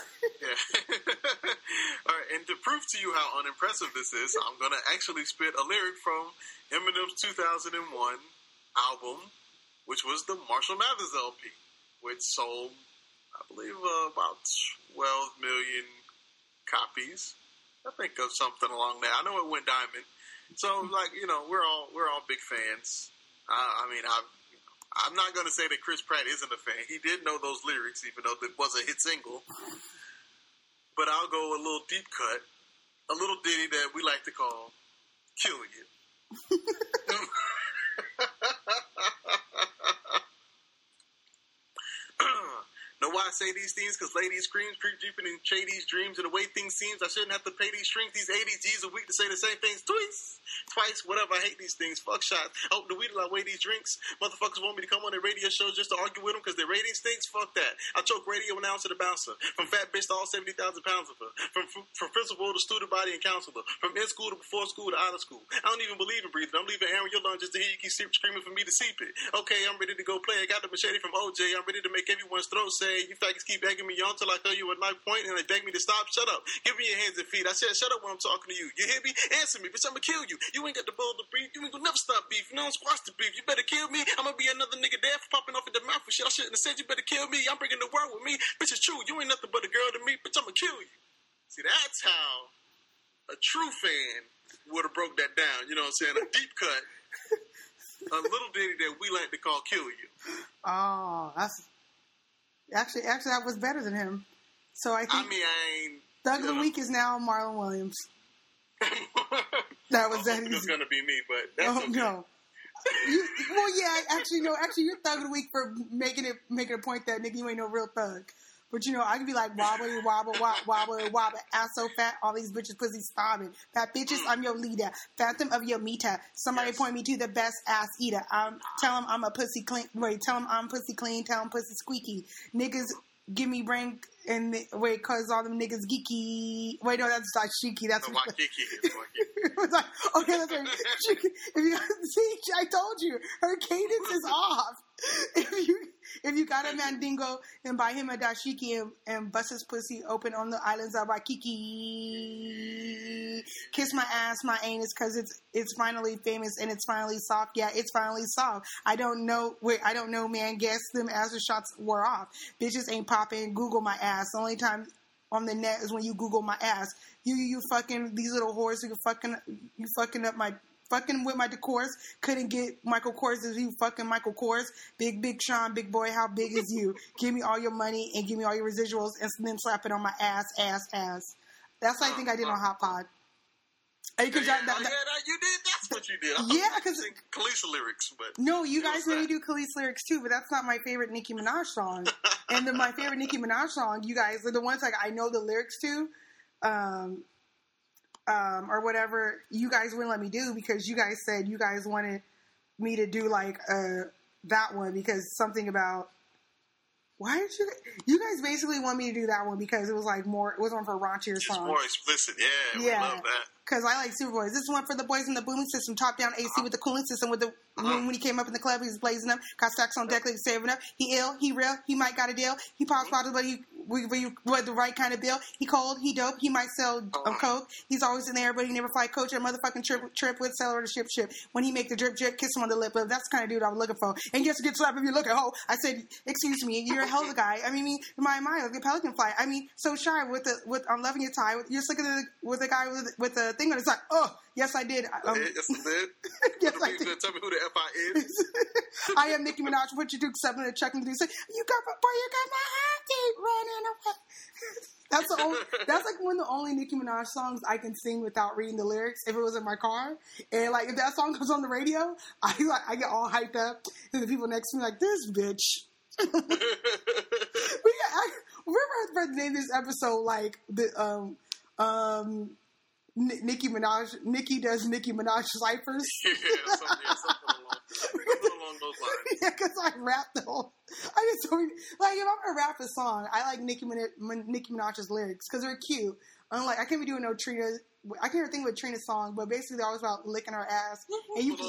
S2: All right, and to prove to you how unimpressive this is, I'm gonna actually spit a lyric from Eminem's two thousand one album, which was the Marshall Mathers L P, which sold, I believe, uh, about twelve million copies. I think of something along that. I know it went diamond. So, like, you know, we're all we're all big fans. Uh, I mean, I, I'm not going to say that Chris Pratt isn't a fan. He did know those lyrics, even though it was a hit single. But I'll go a little deep cut, a little ditty that we like to call "Kill You." Know why I say these things? Because ladies screams, creep deep in shady's dreams, and the way things seems, I shouldn't have to pay these strings. These eighty G's a week to say the same things twice, twice, whatever. I hate these things. Fuck shots. I hope the weed will outweigh these drinks. Motherfuckers want me to come on their radio shows just to argue with them because their rating stinks. Fuck that. I choke radio announcer to bouncer. From fat bitch to all seventy thousand pounds of her. From, from from principal to student body and counselor. From in school to before school to out of school. I don't even believe in breathing. I'm leaving Aaron your lungs just to hear you keep screaming for me to seep it. Okay, I'm ready to go play. I got the machete from O J. I'm ready to make everyone's throat say, you faggots keep begging me on till I throw you a knife point and they beg me to stop. Shut up. Give me your hands and feet. I said, shut up when I'm talking to you. You hear me? Answer me, bitch. I'm gonna kill you. You ain't got the ball to breathe. You ain't gonna never stop beef. You don't squash the beef. You better kill me. I'm gonna be another nigga there for popping off at the mouth for shit. I shouldn't have said you better kill me. I'm bringing the world with me. Bitch, it's true. You ain't nothing but a girl to me. Bitch, I'm gonna kill you. See, that's how a true fan would have broke that down. You know what I'm saying? A deep cut. A little ditty that we like to call "Kill You."
S1: Oh, that's actually actually that was better than him. So I think
S2: I mean, I ain't.
S1: Thug of the Week is now Marlon Williams. That was that.
S2: It's gonna be me, but that's
S1: oh
S2: okay.
S1: no. You, well, yeah, actually, no. Actually, you're Thug of the Week for making it making a point that nigga, you ain't no real thug. But you know, I could be like wobbly, wobble, wobble, wobble, wobble, ass so fat, all these bitches pussy starving. Fat bitches, I'm your leader. Phantom of your meter. Somebody yes. point me to the best ass eater. Um, tell them I'm a pussy clean. Wait, tell them I'm pussy clean. Tell them pussy squeaky. Niggas give me brain and the, wait, cause all them niggas geeky. Wait, no, that's like Shiki. That's
S2: what Wakiki.
S1: It was like, okay, that's right. If you see, I told you, her cadence is off. If you if you got a mandingo and buy him a dashiki and, and bust his pussy open on the islands of Waikiki, kiss my ass, my anus, cause it's it's finally famous and it's finally soft. Yeah, it's finally soft. I don't know. Wait, I don't know, man. Guess them acid shots were off. Bitches ain't popping. Google my ass. The only time on the net is when you Google my ass. You you, you fucking these little whores. You fucking you fucking up my. Fucking with my Kors, couldn't get Michael Kors as you fucking Michael Kors. Big, big Sean, big boy, how big is you? Give me all your money and give me all your residuals and then slap it on my ass, ass, ass. That's what I think I did on Hot Pod.
S2: Hey, yeah, that, that, yeah, that, you did. That's what you did. I
S1: yeah, because
S2: Khalees lyrics, but
S1: no, you guys know you do Khalees lyrics too, but that's not my favorite Nicki Minaj song. And then my favorite Nicki Minaj song, you guys are the ones like I know the lyrics to. Um, Um, or whatever you guys wouldn't let me do because you guys said you guys wanted me to do like uh, that one because something about why did you you guys basically want me to do that one because it was like more it was one for raunchier songs.
S2: It's more explicit, yeah. Yeah, we love that.
S1: Because I like Superboys. This is one for the boys in the booming system, top down A C uh-huh. with the cooling system. With the uh-huh. when, when he came up in the club, he was blazing up. Got stacks on deck, like saving up. He ill, he real, he might got a deal. He pops bottles, but he we, we, what the right kind of bill. He cold, he dope, he might sell um, coke. He's always in there, but he never fly coach or motherfucking trip trip with seller or the ship ship. When he make the drip drip, kiss him on the lip. But that's the kind of dude I was looking for. And just get slapped if you look at ho. I said, excuse me, you're a hell of a guy. I mean, my my like a pelican fly. I mean, so shy with the with I'm loving your tie. You're just looking at the, with a guy with with the thing on his side. Oh, yes, I did. Um,
S2: yes, I did.
S1: yes, I did.
S2: Tell me who the F I is.
S1: I am Nicki Minaj. What you do? Something to check and do. Say, you got my boy. You got my heartbeat running away. That's the only. That's like one of the only Nicki Minaj songs I can sing without reading the lyrics. If it was in my car, and like if that song comes on the radio, I like I get all hyped up, and the people next to me like this bitch. we got, I, we're going to name this episode like the um um. Nicki Minaj, Nicki does Nicki Minaj ciphers.
S2: Yeah, something, yeah, something, along, something along those lines.
S1: Yeah, because I rap the whole. I just don't like if I'm gonna rap a song, I like Nicki Minaj, Nicki Minaj's lyrics because they're cute. I'm like I can't be doing no Trina. I can't even think of a Trina song, but basically they're always about licking her ass. And you can,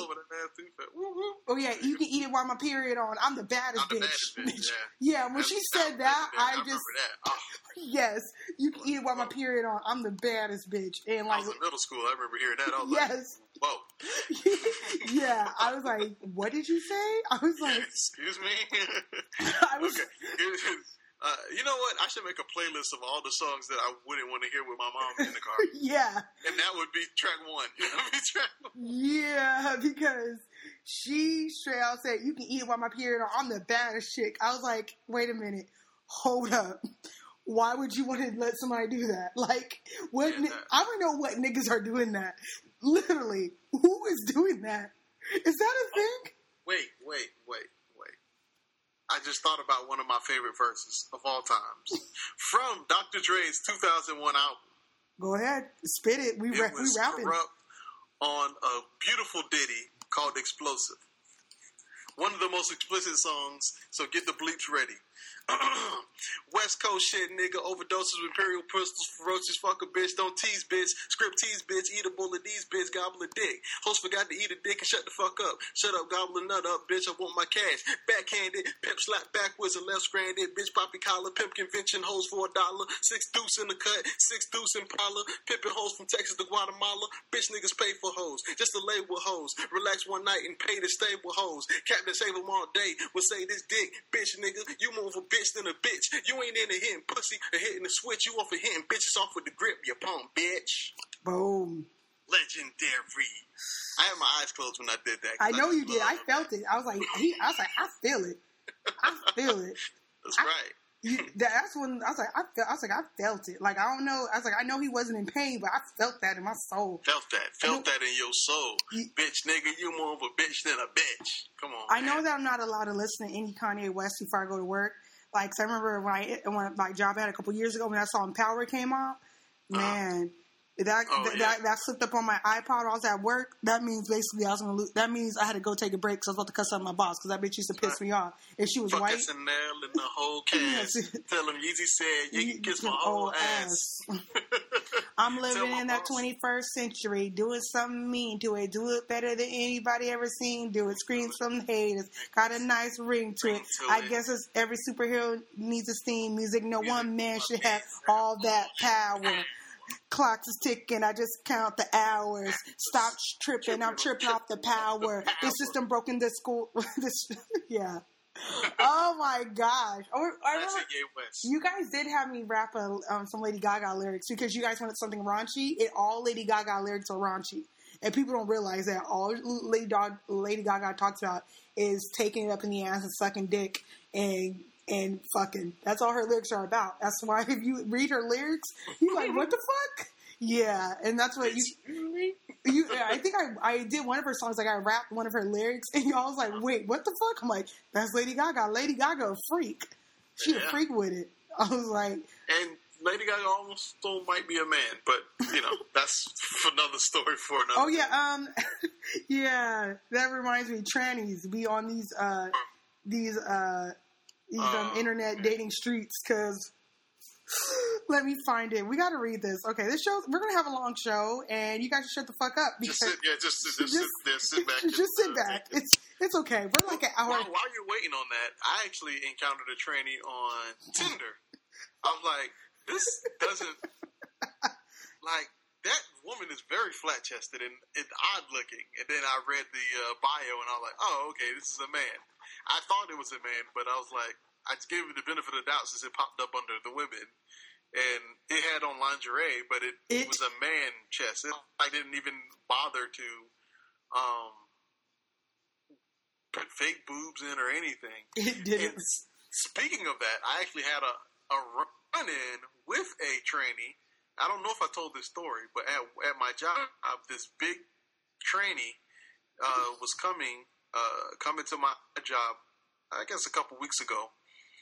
S1: oh yeah, you can eat it while my period on. I'm the baddest
S2: I'm the
S1: bitch.
S2: baddest bitch. Yeah,
S1: yeah when
S2: That's,
S1: she said that, I,
S2: I
S1: just
S2: that. Oh.
S1: yes, you can eat it while my period on. I'm the baddest bitch. And like
S2: I was in middle school, I remember hearing that. I was
S1: yes.
S2: like, whoa.
S1: Yeah, I was like, what did you say? I was like,
S2: excuse me.
S1: I was.
S2: Okay. Uh, you know what? I should make a playlist of all the songs that I wouldn't want to hear with my mom in the car.
S1: Yeah.
S2: And that would be track one. track one.
S1: Yeah, because she straight out said, you can eat it while my period on. I'm the baddest chick. I was like, wait a minute. Hold up. Why would you want to let somebody do that? Like, what?
S2: Yeah,
S1: ni- I don't know what niggas are doing that. Literally. Who is doing that? Is that a thing?
S2: Wait, wait, wait. I just thought about one of my favorite verses of all times from Doctor Dre's two thousand one album.
S1: Go ahead, spit it. We
S2: it
S1: ra-
S2: was
S1: we rapping
S2: Corrupt on a beautiful ditty called "Explosive." One of the most explicit songs. So get the bleeps ready. West Coast shit, nigga. Overdoses with imperial pistols, ferocious fuck a bitch. Don't tease, bitch. Script tease, bitch. Eat a bowl of these, bitch. Gobble a dick. Host forgot to eat a dick and shut the fuck up. Shut up, gobble a nut up, bitch. I want my cash. Backhanded, pimp slap backwards and left stranded. Bitch, poppy collar, pimp convention, hoes for a dollar. Six deuce in the cut, six deuce in parlor. Pimpin' hoes from Texas to Guatemala. Bitch niggas pay for hoes, just to lay with hoes. Relax one night and pay to stay with hoes. Captain save them all day. Will say this dick, bitch nigga. You move a bitch than a bitch. You ain't into hitting pussy or hitting the switch. You off of hitting bitches off with the grip. You punk bitch.
S1: Boom.
S2: Legendary. I had my eyes closed when I did that.
S1: I know
S2: I
S1: you did. I
S2: it.
S1: felt it. I was like, he, I was like, I feel it. I feel it.
S2: That's
S1: I,
S2: right.
S1: You, that's when I was like, I felt. I was like, I felt it. Like I don't know. I was like, I know he wasn't in pain, but I felt that in my soul.
S2: Felt that. Felt
S1: know,
S2: that in your soul. You, bitch, nigga, you more of a bitch than a bitch. Come on.
S1: I
S2: man.
S1: know that I'm not allowed to listen to any Kanye West before I go to work. Like, cause I remember when I when my job I had a couple years ago when I saw Empower came out. Man. Uh-huh. That,
S2: oh,
S1: that,
S2: yeah.
S1: that that slipped up on my iPod while I was at work. That means basically I was gonna lose. That means I had to go take a break because I was about to cuss out my boss because that bitch used to piss me off. If she was
S2: Fuck
S1: white,
S2: S N L and the whole cast. Tell him Yeezy said you can kiss my whole ass. ass.
S1: I'm living in that twenty-first century, doing something mean to it. Do it better than anybody ever seen. Do it. Scream some haters. Got a nice ring to
S2: ring
S1: it.
S2: To
S1: I
S2: it.
S1: guess it's every superhero needs a theme music. No
S2: music,
S1: one man should have all that power. Clocks is ticking. I just count the hours. Stop tripping. I'm tripping off the power. The system broken. This school. This, yeah. Oh my gosh. Or, I remember, you guys did have me rap a, um, some Lady Gaga lyrics because you guys wanted something raunchy. It all Lady Gaga lyrics are raunchy, and people don't realize that all Lady, Dog, Lady Gaga talks about is taking it up in the ass and sucking dick and. And fucking, that's all her lyrics are about. That's why if you read her lyrics, you're like, what the fuck? Yeah, and that's what you. you I think I I did one of her songs, like I rapped one of her lyrics, and y'all was like, wait, what the fuck? I'm like, that's Lady Gaga. Lady Gaga a freak. She yeah. a freak with it. I was like,
S2: and Lady Gaga almost still might be a man, but you know that's another story for another.
S1: Oh yeah, um, yeah, that reminds me, trannies be on these uh these uh. These um, uh, internet dating streets, because let me find it. We got to read this. Okay, this show, we're going to have a long show, and you guys should shut the fuck up.
S2: Just sit, yeah, just, just, just, sit there, sit back.
S1: Just, just sit back. It's it's okay. We're like an hour.
S2: While, while you're waiting on that, I actually encountered a tranny on Tinder. I was like, this doesn't like that woman is very flat chested and, and odd looking. And then I read the uh, bio and I was like, oh, okay, this is a man. I thought it was a man, but I was like, I just gave it the benefit of the doubt since it popped up under the women. And it had on lingerie, but it, it, it was a man chest. It, I didn't even bother to um, put fake boobs in or anything.
S1: It didn't.
S2: And speaking of that, I actually had a, a run-in with a trainee. I don't know if I told this story, but at, at my job, this big trainee uh, was coming uh, coming to my job, I guess a couple weeks ago.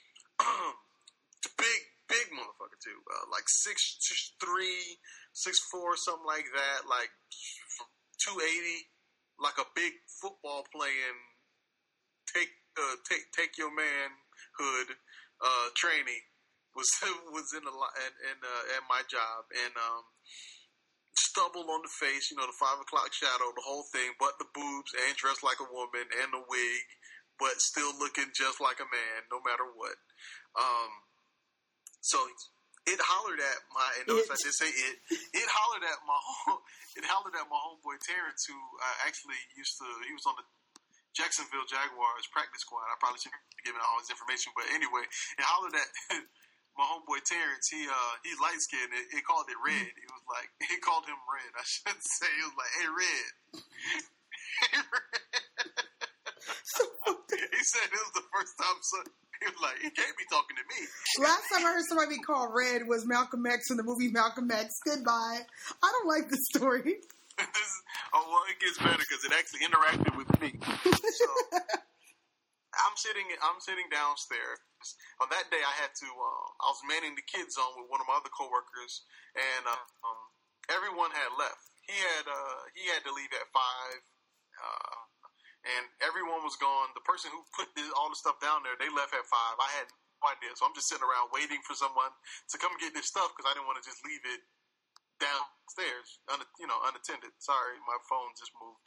S2: big, big motherfucker, too. Uh, like six three, six four, something like that. Like two eighty. Like a big football playing, take, uh, take, take your manhood uh, trainee. Was was in the in, in uh, at my job and um, stubble on the face, you know, the five o'clock shadow, the whole thing, but the boobs and dressed like a woman and the wig, but still looking just like a man, no matter what. Um, so it hollered at my, and notice I did say it. It hollered at my home, it hollered at my homeboy Terrence, who uh, actually used to. He was on the Jacksonville Jaguars practice squad. I probably shouldn't be giving all his information, but anyway, it hollered at. My homeboy Terrence, he uh he's light skinned. It, it called it Red. It was like he called him Red. I should say it was like, hey Red. Hey Red. He said it was the first time. So he was like, he can't be talking to me.
S1: Last time I heard somebody be called Red was Malcolm X in the movie Malcolm X. Goodbye. I don't like this story.
S2: this, oh well, it gets better because it actually interacted with me. So I'm sitting. I'm sitting downstairs. On that day, I had to. Uh, I was manning the kids zone with one of my other coworkers, and uh, um, everyone had left. He had. Uh, he had to leave at five, uh, and everyone was gone. The person who put this, all the stuff down there, they left at five. I had no idea, so I'm just sitting around waiting for someone to come get this stuff because I didn't want to just leave it downstairs, un, you know, unattended. Sorry, my phone just moved.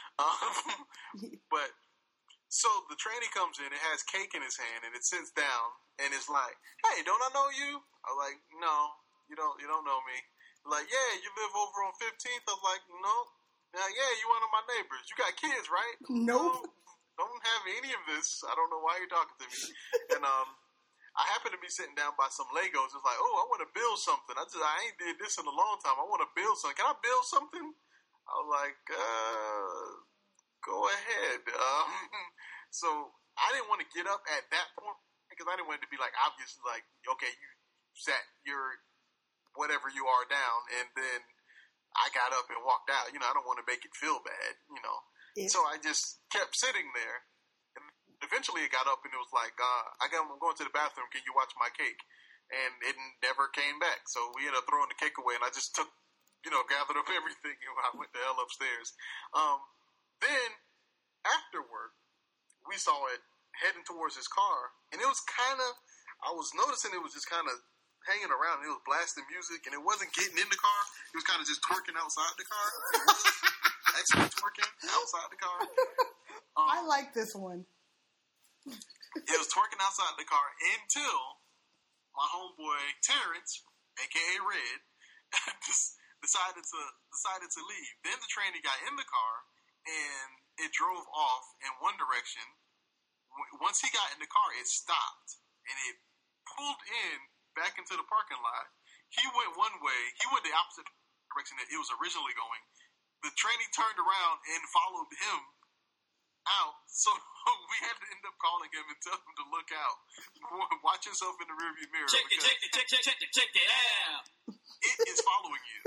S2: Um, but. So the trainee comes in, it has cake in his hand, and it sits down, and it's like, hey, don't I know you? I'm like, no, you don't you don't know me. Like, yeah, you live over on fifteenth? I'm like, no. Now, yeah, you one of my neighbors. You got kids, right?
S1: Nope.
S2: No, don't have any of this. I don't know why you're talking to me. And um, I happen to be sitting down by some Legos. It's like, oh, I want to build something. I just I ain't did this in a long time. I want to build something. Can I build something? I was like, uh... go ahead. Um, so I didn't want to get up at that point because I didn't want it to be like obviously like, okay, you sat your whatever you are down, and then I got up and walked out. You know, I don't want to make it feel bad, you know. Yeah. So I just kept sitting there, and eventually it got up and it was like, uh, I got, I'm going to the bathroom. Can you watch my cake? And it never came back. So we ended up throwing the cake away, and I just took, you know, gathered up everything, and I went the hell upstairs. Um, Then, afterward, we saw it heading towards his car, and it was kind of, I was noticing it was just kind of hanging around, and it was blasting music, and it wasn't getting in the car, it was kind of just twerking outside the car. It was actually twerking outside the car. Um,
S1: I like this one.
S2: It was twerking outside the car until my homeboy Terrence, aka Red, decided to decided to leave. Then the trainee got in the car, and it drove off in one direction. Once he got in the car, it stopped, and it pulled in back into the parking lot. He went one way. He went the opposite direction that it was originally going. The trainee turned around and followed him out. So we had to end up calling him and tell him to look out. Watch yourself in the rearview mirror.
S3: Check it, check it, check it, check it, check it out.
S2: It is following you.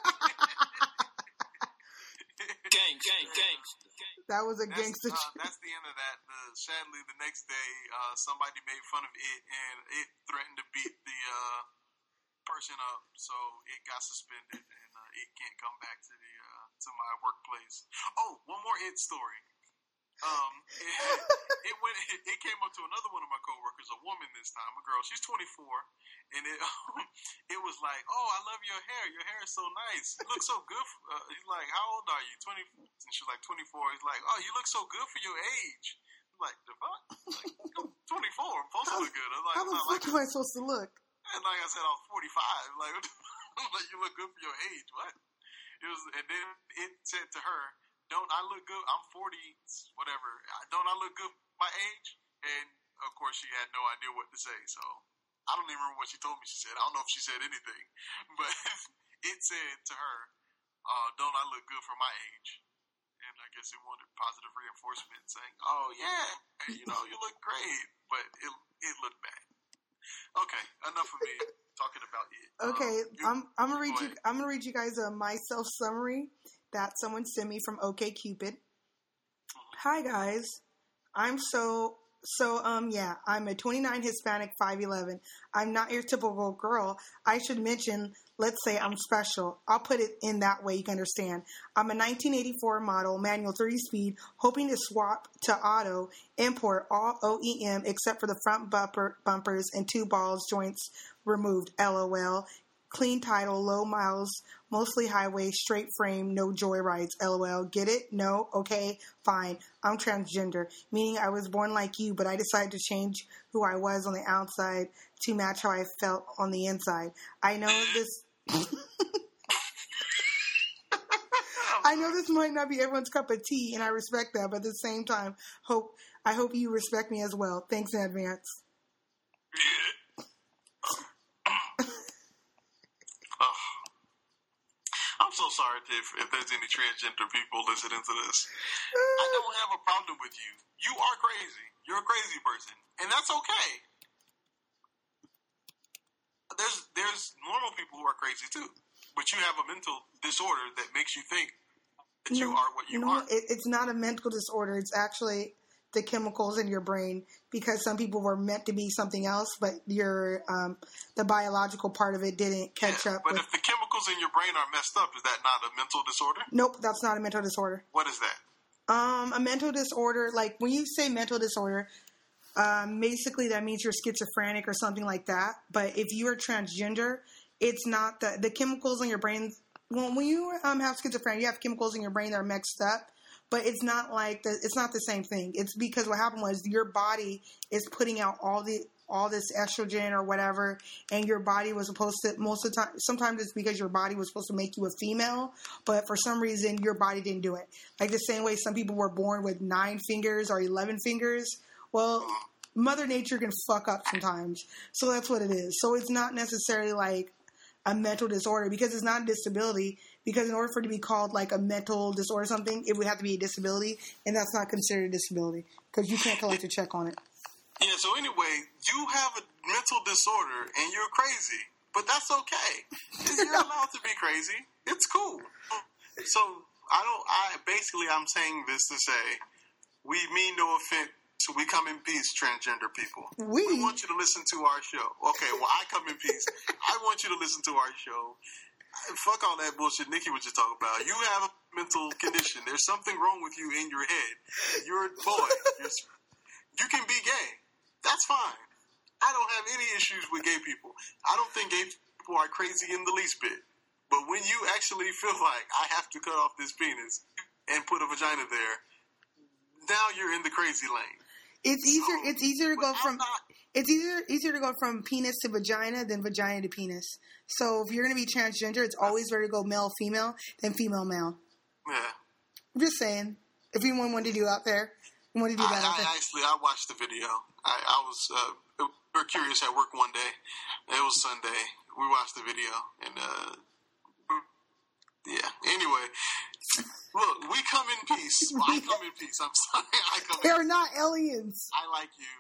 S3: Gang, gang, gang.
S1: That was a
S2: that's,
S1: gangster.
S2: Uh, that's the end of that. Uh, sadly, the next day, uh, somebody made fun of it, and it threatened to beat the uh, person up. So it got suspended, and uh, it can't come back to the uh, to my workplace. Oh, one more it story. Um, it, it went. It, it came up to another one of my coworkers, a woman this time, a girl. She's twenty-four, and it um, it was like, "Oh, I love your hair. Your hair is so nice. You look so good." For, uh, he's like, "How old are you?" twenty. And she's like, twenty-four. He's like, "Oh, you look so good for your age." I'm like, the fuck? Like, I'm twenty-four. I'm supposed to look good. I'm like,
S1: How the fuck
S2: like,
S1: am I supposed to look?
S2: And like I said I was forty-five. Like, like you look good for your age. What? It was, and then it said to her, "Don't I look good? I'm forty, whatever. Don't I look good for my age?" And of course, she had no idea what to say. So I don't even remember what she told me. She said, I don't know if she said anything, but it said to her, uh, "Don't I look good for my age?" And I guess it wanted positive reinforcement, saying, "Oh yeah, you know, you look great," but it it looked bad. Okay, enough of me talking about it.
S1: Okay,
S2: um, you,
S1: I'm I'm gonna read
S2: go
S1: you.
S2: ahead.
S1: I'm gonna read you guys a myself summary that someone sent me from OkCupid. Hi guys, I'm so so um yeah. I'm a twenty-nine Hispanic, five eleven. I'm not your typical girl. I should mention. Let's say I'm special. I'll put it in that way you can understand. I'm a nineteen eighty-four model, manual three-speed, hoping to swap to auto, import all O E M except for the front bumper bumpers and two balls joints removed, LOL. Clean title, low miles, mostly highway, straight frame, no joyrides, LOL. Get it? No? Okay, fine. I'm transgender, meaning I was born like you, but I decided to change who I was on the outside to match how I felt on the inside. I know this... I know this might not be everyone's cup of tea, and I respect that, but at the same time, hope I hope you respect me as well. Thanks in advance.
S2: I'm so sorry if, if there's any transgender people listening to this. I don't have a problem with you. You are crazy. You're a crazy person, and that's okay. There's there's normal people who are crazy too, but you have a mental disorder that makes you think that you
S1: No,
S2: are what you
S1: no,
S2: are.
S1: it, it's not a mental disorder. It's actually the chemicals in your brain, because some people were meant to be something else, but your um, the biological part of it didn't catch
S2: Yeah,
S1: up.
S2: but
S1: with...
S2: if the chemicals in your brain are messed up, is that not a mental disorder?
S1: Nope, that's not a mental disorder.
S2: What is that?
S1: Um, a mental disorder, like when you say mental disorder, um, basically that means you're schizophrenic or something like that. But if you are transgender, it's not the the chemicals in your brain. Well, when you um, have schizophrenia, you have chemicals in your brain that are mixed up. But it's not like the, it's not the same thing. It's because what happened was your body is putting out all the all this estrogen or whatever, and your body was supposed to, most of the time, sometimes it's because your body was supposed to make you a female, but for some reason your body didn't do it. Like the same way some people were born with nine fingers or eleven fingers. Well, Mother Nature can fuck up sometimes. So that's what it is. So it's not necessarily like a mental disorder, because it's not a disability, because in order for it to be called like a mental disorder or something, it would have to be a disability, and that's not considered a disability because you can't collect a check on it.
S2: Yeah, so anyway, you have a mental disorder and you're crazy, but that's okay. You're allowed to be crazy. It's cool. So I don't, I basically I'm saying this to say we mean no offense. So we come in peace, transgender people.
S1: We?
S2: we want you to listen to our show. Okay, well, I come in peace. I want you to listen to our show. Fuck all that bullshit Nikki was just talking about. You have a mental condition. There's something wrong with you in your head. You're a boy. You're, you can be gay. That's fine. I don't have any issues with gay people. I don't think gay people are crazy in the least bit. But when you actually feel like I have to cut off this penis and put a vagina there, now you're in the crazy lane.
S1: It's easier.
S2: So,
S1: it's easier to go from.
S2: not,
S1: It's easier easier to go from penis to vagina than vagina to penis. So if you're going to be transgender, it's always better to go male female than female male.
S2: Yeah.
S1: I'm just saying. If anyone wanted to do out there, you want to do
S2: I,
S1: that out there.
S2: I actually I watched the video. I, I was uh, we were curious at work one day. It was Sunday. We watched the video and uh, yeah. Anyway. Look, we come in peace. Well, I come in peace. I'm sorry. I come in
S1: They're not aliens.
S2: I like you.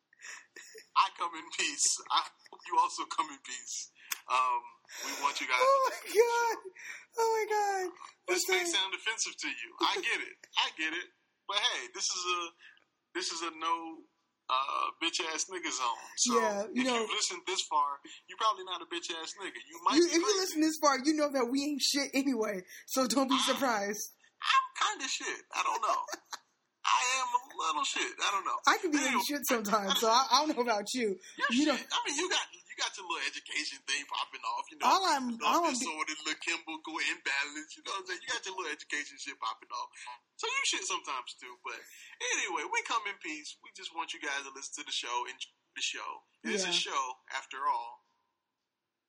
S2: I come in peace. I hope you also come in peace. Um, we want you guys.
S1: Oh my god! Oh my god!
S2: This
S1: What's
S2: may
S1: that?
S2: sound offensive to you. I get it. I get it. But hey, this is a this is a no uh, bitch ass nigga zone. So
S1: Yeah, you
S2: if
S1: know-
S2: you've listened this far, you're probably not a bitch ass nigga. You might.
S1: You,
S2: be
S1: if you
S2: crazy.
S1: listen this far, you know that we ain't shit anyway. So don't be surprised.
S2: I'm kind of shit. I don't know. I am a little shit. I don't know.
S1: I can be
S2: Anyway,
S1: any shit sometimes, so I, I don't know about you.
S2: You're
S1: You
S2: shit.
S1: don't.
S2: I mean, you got you got your little education thing popping off. You know,
S1: All I'm-
S2: you know,
S1: all I'm be-
S2: disorder, little chemical imbalance. You know what I'm saying? You got your little education shit popping off. So you shit sometimes too. But anyway, we come in peace. We just want you guys to listen to the show, enjoy the show. It is a
S1: Yeah.
S2: show after all.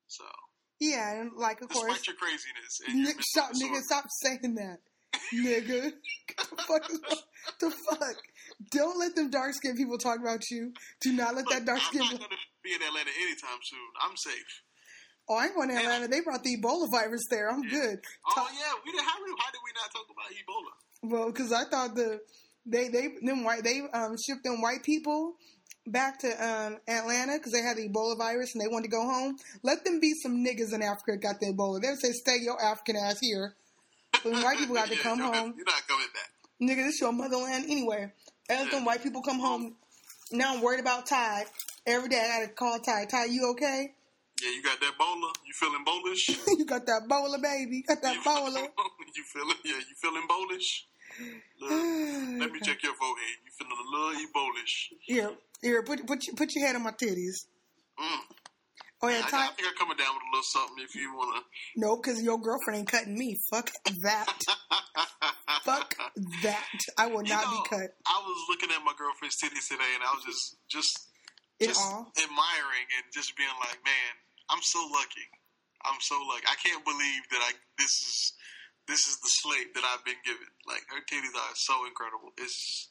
S2: So
S1: yeah, and like of
S2: despite
S1: course,
S2: your craziness, and your
S1: Nick, stop,
S2: mental
S1: nigga,
S2: disorder.
S1: stop saying that, nigga. the fuck is the fuck? Don't let them dark skinned people talk about you. Do not let
S2: Look,
S1: that dark
S2: I'm
S1: skinned.
S2: not going to be in Atlanta anytime soon. I'm safe.
S1: Oh, I ain't going to Atlanta. They brought the Ebola virus there. I'm good.
S2: Oh
S1: Talk-
S2: yeah, we did. How, how did we not talk about Ebola?
S1: Well, because I thought the they they them white they um shipped them white people back to um Atlanta because they had the Ebola virus and they wanted to go home. Let them be some niggas in Africa that got the Ebola. They say stay your African ass here. But when white people got to
S2: Yeah,
S1: come
S2: you're,
S1: home,
S2: You're not coming back.
S1: nigga, this your motherland anyway. As
S2: Yeah.
S1: them white people come home, now I'm worried about Ty. Every day I gotta call Ty. Ty, you okay?
S2: Yeah, you got that bowler. You feeling bowlish?
S1: You got that bowler, baby. You got that
S2: you
S1: bowler.
S2: You feeling? Yeah, you feeling bowlish? Look, let me check your forehead. You feeling a little ebolish?
S1: Here, here, put put your, put your head on my titties.
S2: Mm.
S1: Oh yeah,
S2: I,
S1: Ty.
S2: I think I'm coming down with a little something if you wanna.
S1: No, because your girlfriend ain't cutting me. Fuck that. Fuck that. I will
S2: You
S1: not
S2: know,
S1: be cut.
S2: I was looking at my girlfriend's titties today, and I was just, just,
S1: In
S2: just
S1: awe.
S2: admiring and just being like, man, I'm so lucky. I'm so lucky. I can't believe that I this is this is the slate that I've been given. Like her titties are so incredible. It's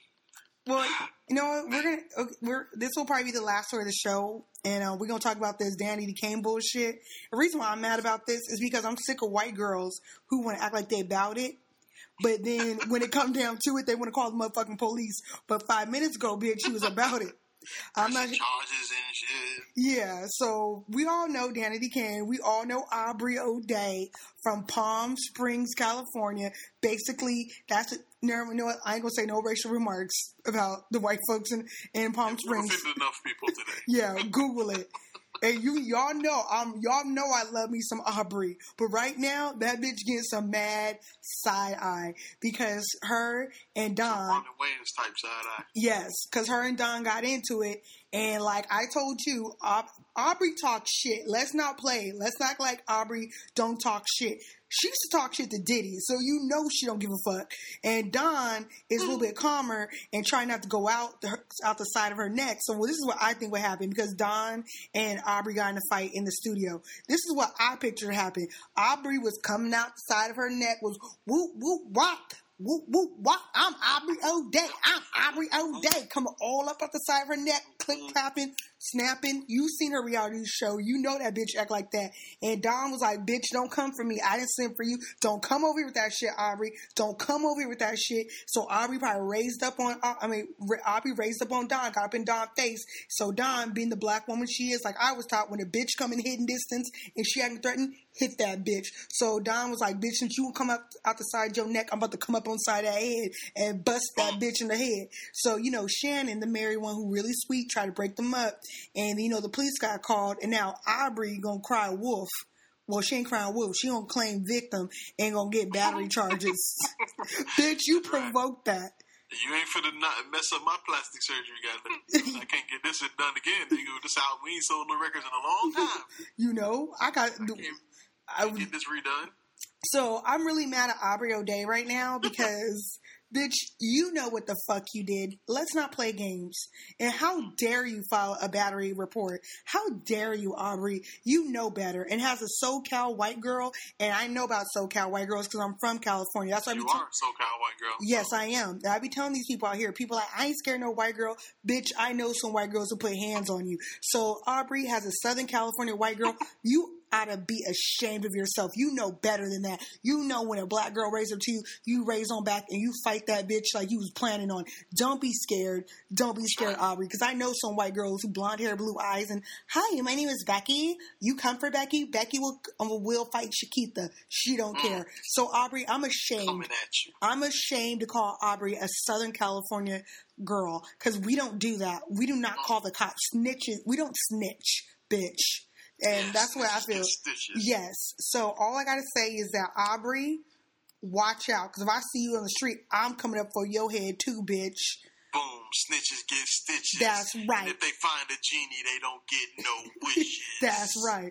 S1: Well, you know what? We're gonna okay, we're this will probably be the last story of the show, and uh, we're gonna talk about this Danny DeCane bullshit. The reason why I'm mad about this is because I'm sick of white girls who want to act like they about it, but then when it comes down to it, they want to call the motherfucking police. But five minutes ago, bitch, she was about it. I'm not.
S2: charges and shit.
S1: Yeah, so we all know Danny DeCane. We all know Aubrey O'Day from Palm Springs, California. Basically, that's a, no, you know what? I ain't gonna say no racial remarks about the white folks in, in Palm
S2: We've
S1: Springs.
S2: offended enough people today.
S1: Yeah, Google it. And you, y'all know, um, y'all know I love me some Aubrey, but right now that bitch getting some mad side eye because her and Don,
S2: Robin Wayans type side eye.
S1: yes, because her and Don got into it, and like I told you, Aub- Aubrey talks shit. Let's not play. Let's not act like Aubrey don't talk shit. She used to talk shit to Diddy, so you know she don't give a fuck. And Don is a little bit calmer and trying not to go out the, out the side of her neck. So well, this is what I think would happen because Don and Aubrey got in a fight in the studio. This is what I picture happened. Aubrey was coming out the side of her neck, was whoop whoop wop. Whoop, whoop, wop. I'm Aubrey O'Day. I'm Aubrey O'Day. Coming all up at the side of her neck, click clapping, snapping. You seen her reality show. You know that bitch act like that. And Don was like, bitch, don't come for me. I didn't send for you. Don't come over here with that shit, Aubrey. Don't come over here with that shit. So Aubrey probably raised up on, I mean, Aubrey raised up on Don, got up in Don's face. So Don, being the black woman she is, like I was taught, when a bitch come in hidden distance and she acting threatened, hit that bitch. So Don was like, bitch, since you come up out the side of your neck, I'm about to come up on the side of that head and bust that bitch in the head. So, you know, Shannon, the married one who really sweet, tried to break them up. And, you know, the police got called. And now Aubrey gonna cry wolf. Well, she ain't crying wolf. She gonna claim victim and gonna get battery charges. Bitch, you provoked that.
S2: You ain't finna not mess up my plastic surgery, goddamn. I can't get this shit done again, nigga. This out. We ain't sold no records in a long time.
S1: You know, I got.
S2: I can't,
S1: I,
S2: can't get this redone.
S1: So I'm really mad at Aubrey O'Day right now because, bitch, you know what the fuck you did. Let's not play games. And how dare you file a battery report? How dare you, Aubrey? You know better. And has a SoCal white girl, and I know about SoCal white girls because I'm from California. That's why I be
S2: You
S1: t-
S2: are a SoCal white girl.
S1: Yes, I am. I be telling these people out here, people like, I ain't scared of no white girl. Bitch, I know some white girls who put hands on you. So Aubrey has a Southern California white girl. You ought to be ashamed of yourself. You know better than that. You know when a black girl raises up to you, you raise on back and you fight that bitch like you was planning on. Don't be scared. Don't be scared, Aubrey, because I know some white girls who blonde hair, blue eyes, and hi, my name is Becky. You come for Becky. Becky will um, will fight Shakita. She don't mm. care. So Aubrey, I'm ashamed.
S2: Coming at you.
S1: I'm ashamed to call Aubrey a Southern California girl because we don't do that. We do not call the cops snitches. We don't snitch, bitch. And that's what I feel. Yes. So all I got to say is that, Aubrey, watch out. Because if I see you on the street, I'm coming up for your head too, bitch.
S2: Boom. Snitches get stitches.
S1: That's right.
S2: And if they find a genie, they don't get no wishes.
S1: That's right.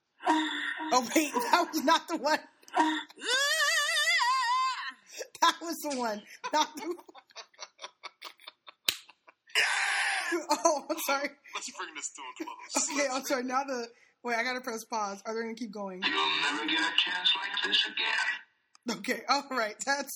S1: Oh, wait. That was not the one. That was the one. Not the one. Oh, I'm sorry.
S2: Let's bring this to a close.
S1: Okay, I'm sorry. Now the wait, I gotta press pause. Are they gonna keep going?
S3: You'll never get a chance like this again.
S1: Okay, all right. That's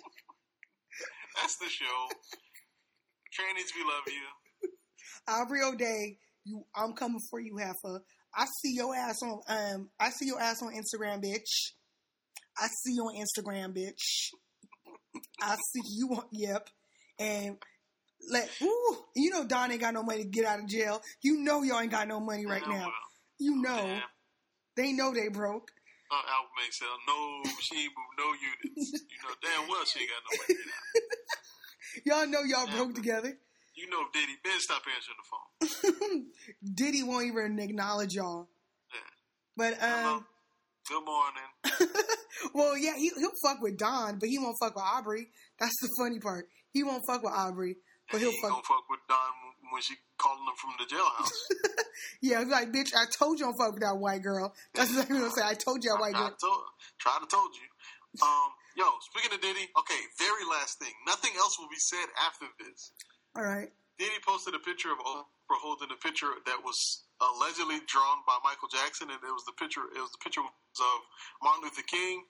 S2: that's the show. Trannies, we love you.
S1: Aubrey O'Day. You, I'm coming for you, Heffa. I see your ass on um. I see your ass on Instagram, bitch. I see you on Instagram, bitch. I see you on yep, and let ooh, you know Don ain't got no money to get out of jail. You know y'all ain't got no money right now.
S2: Well,
S1: you know
S2: damn.
S1: they know they broke.
S2: Uh, Album may sell no, she ain't moved no units. You know damn well she ain't got no money to get out.
S1: Y'all know y'all
S2: Yeah.
S1: broke together.
S2: You know Diddy, Ben, stop answering the phone.
S1: Diddy won't even acknowledge y'all.
S2: Yeah.
S1: But
S2: Hello.
S1: um,
S2: Good morning.
S1: well, yeah, he he'll fuck with Don, but he won't fuck with Aubrey. That's the funny part. He won't fuck with Aubrey, but
S2: He
S1: he'll
S2: ain't
S1: fuck.
S2: gonna fuck with Don when she calling him from the jailhouse.
S1: Yeah, he's like, bitch, I told you don't fuck with that white girl. That's what I'm gonna say. I told you that white
S2: I
S1: girl.
S2: told, tried to told you. Um, yo, speaking of Diddy, okay, very last thing. Nothing else will be said after this.
S1: All right.
S2: Diddy posted a picture of Oprah holding a picture that was allegedly drawn by Michael Jackson, and it was the picture. It was the picture of Martin Luther King.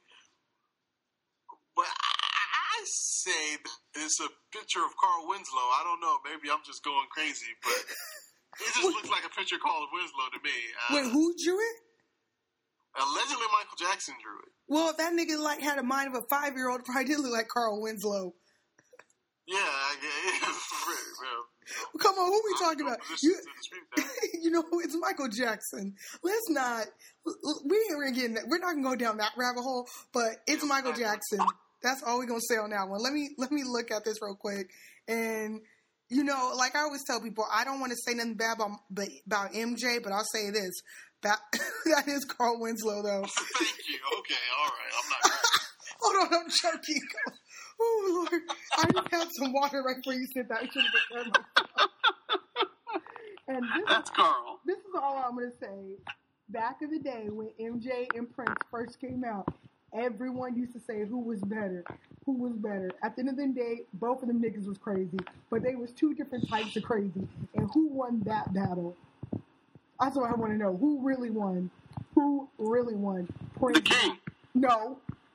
S2: But I, I say that it's a picture of Carl Winslow. I don't know. Maybe I'm just going crazy, but it just looks like a picture of Carl Winslow to me. Uh,
S1: Wait, who drew it?
S2: Allegedly, Michael Jackson drew it.
S1: Well, if that nigga like had a mind of a five year old, probably did look like Carl Winslow.
S2: Yeah, I guess. Well,
S1: Come on, who we talking about? You,
S2: to dispute that.
S1: you know, it's Michael Jackson. Let's not. We ain't really getting that. We're not gonna go down that rabbit hole. But it's Michael Jackson. That's all we're gonna say on that one. Let me let me look at this real quick. And you know, like I always tell people, I don't want to say nothing bad about about M J, but I'll say this: that that is Carl Winslow, though.
S2: Thank you. Okay, all right. I'm not.
S1: Hold on, I'm joking. Oh Lord, I just had some water right before you said that. I should have prepared myself. And this
S2: That's
S1: is,
S2: Carl.
S1: this is all I'm gonna say. Back in the day when M J and Prince first came out, everyone used to say who was better, who was better. At the end of the day, both of them niggas was crazy, but they was two different types of crazy. And who won that battle? That's what I want to know. Who really won? Who really won? Prince.
S2: The King.
S1: No.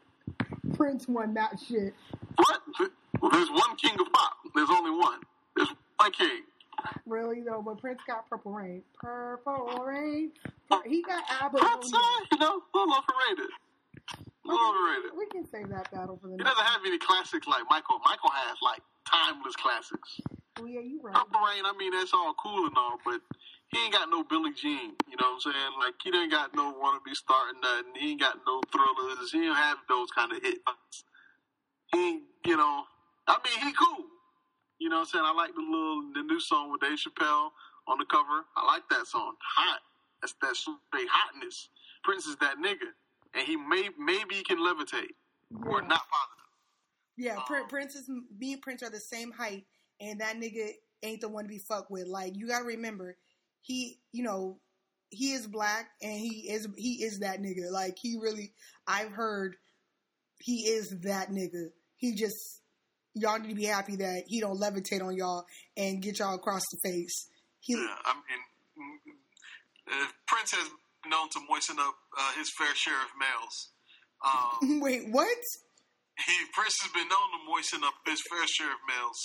S1: Prince won that shit.
S2: What? Well, there's one king of pop. There's only one. There's one king.
S1: Really though, but Prince got Purple Rain. Purple Rain. He got
S2: That's, uh,
S1: Apollonia.
S2: you know, a little overrated. A little overrated.
S1: We can save that battle for the
S2: He
S1: next.
S2: doesn't have any classics like Michael. Michael has, like, timeless classics.
S1: Oh yeah, you right.
S2: Purple Rain, I mean, that's all cool and all, but he ain't got no Billie Jean. You know what I'm saying? Like, he ain't got no Wanna Be Starting Nothing. He ain't got no Thrillers. He don't have those kind of hits. He, you know, I mean, he cool. You know what I'm saying? I like the little, the new song with Dave Chappelle on the cover. I like that song. Hot. That's that straight hotness. Prince is that nigga. And he may, maybe he can levitate. We're
S1: Yeah.
S2: not positive.
S1: Yeah, Prin-
S2: Um,
S1: Prince is me and Prince are the same height, and that nigga ain't the one to be fucked with. Like you gotta remember, he, you know, he is black, and he is he is that nigga. Like he really, I've heard, he is that nigga. He just, y'all need to be happy that he don't levitate on y'all and get y'all across the face. He,
S2: Yeah, I mean, uh, Prince has been known to moisten up uh, his fair share of males. Um,
S1: wait, what?
S2: he Prince has been known to moisten up his fair share of males.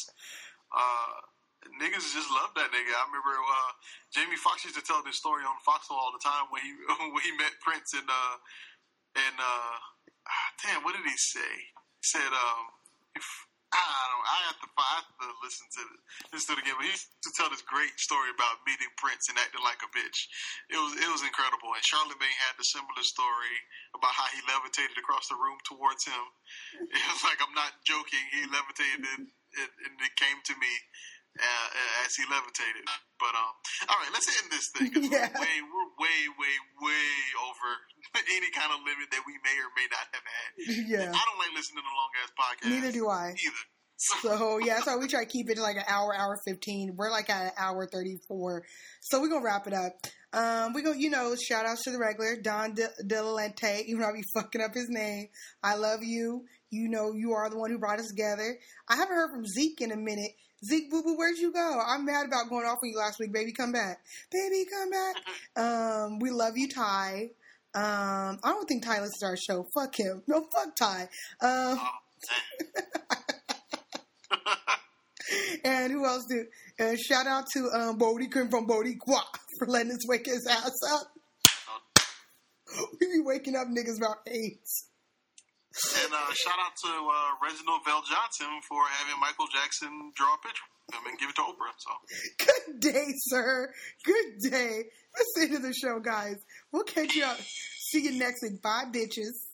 S2: Uh, niggas just love that nigga. I remember uh, Jamie Foxx used to tell this story on Foxhole all the time when he when he met Prince and uh, and uh, damn, what did he say? He said, um, if, I don't, I have to, I have to listen to it, listen to it again. But he used to tell this great story about meeting Prince and acting like a bitch. It was, it was incredible. And Charlamagne had the similar story about how he levitated across the room towards him. It was like, I'm not joking. He levitated and, and it came to me uh, as he levitated. But um, all right, let's end this thing. 'Cause
S1: Yeah.
S2: we're way, we're way, way, way over any kind of limit that we may or may not have had.
S1: Yeah.
S2: I don't like listening to long ass podcasts.
S1: Neither do I.
S2: Either.
S1: So yeah, so we try to keep it to like an hour, hour fifteen. We're like at an hour thirty-four. So we're gonna wrap it up. Um, we go, you know, shout outs to the regular Don De, Delente, even though I be fucking up his name. I love you. You know, you are the one who brought us together. I haven't heard from Zeke in a minute. Zeke Boo Boo, where'd you go? I'm mad about going off on you last week. Baby, come back. Baby, come back. um, we love you, Ty. Um, I don't think Ty listens to our show. Fuck him. No, fuck Ty. Um, oh, and who else did? Uh, shout out to um, Bodie Cream from Bodie Qua for letting us wake his ass up. We be waking up niggas about eight.
S2: And uh, shout out to uh, Reginald Vell Johnson for having Michael Jackson draw a picture of him and give it to Oprah. So
S1: good day, sir. Good day. That's the end of the show, guys. We'll catch you up. See you next week. Bye, bitches.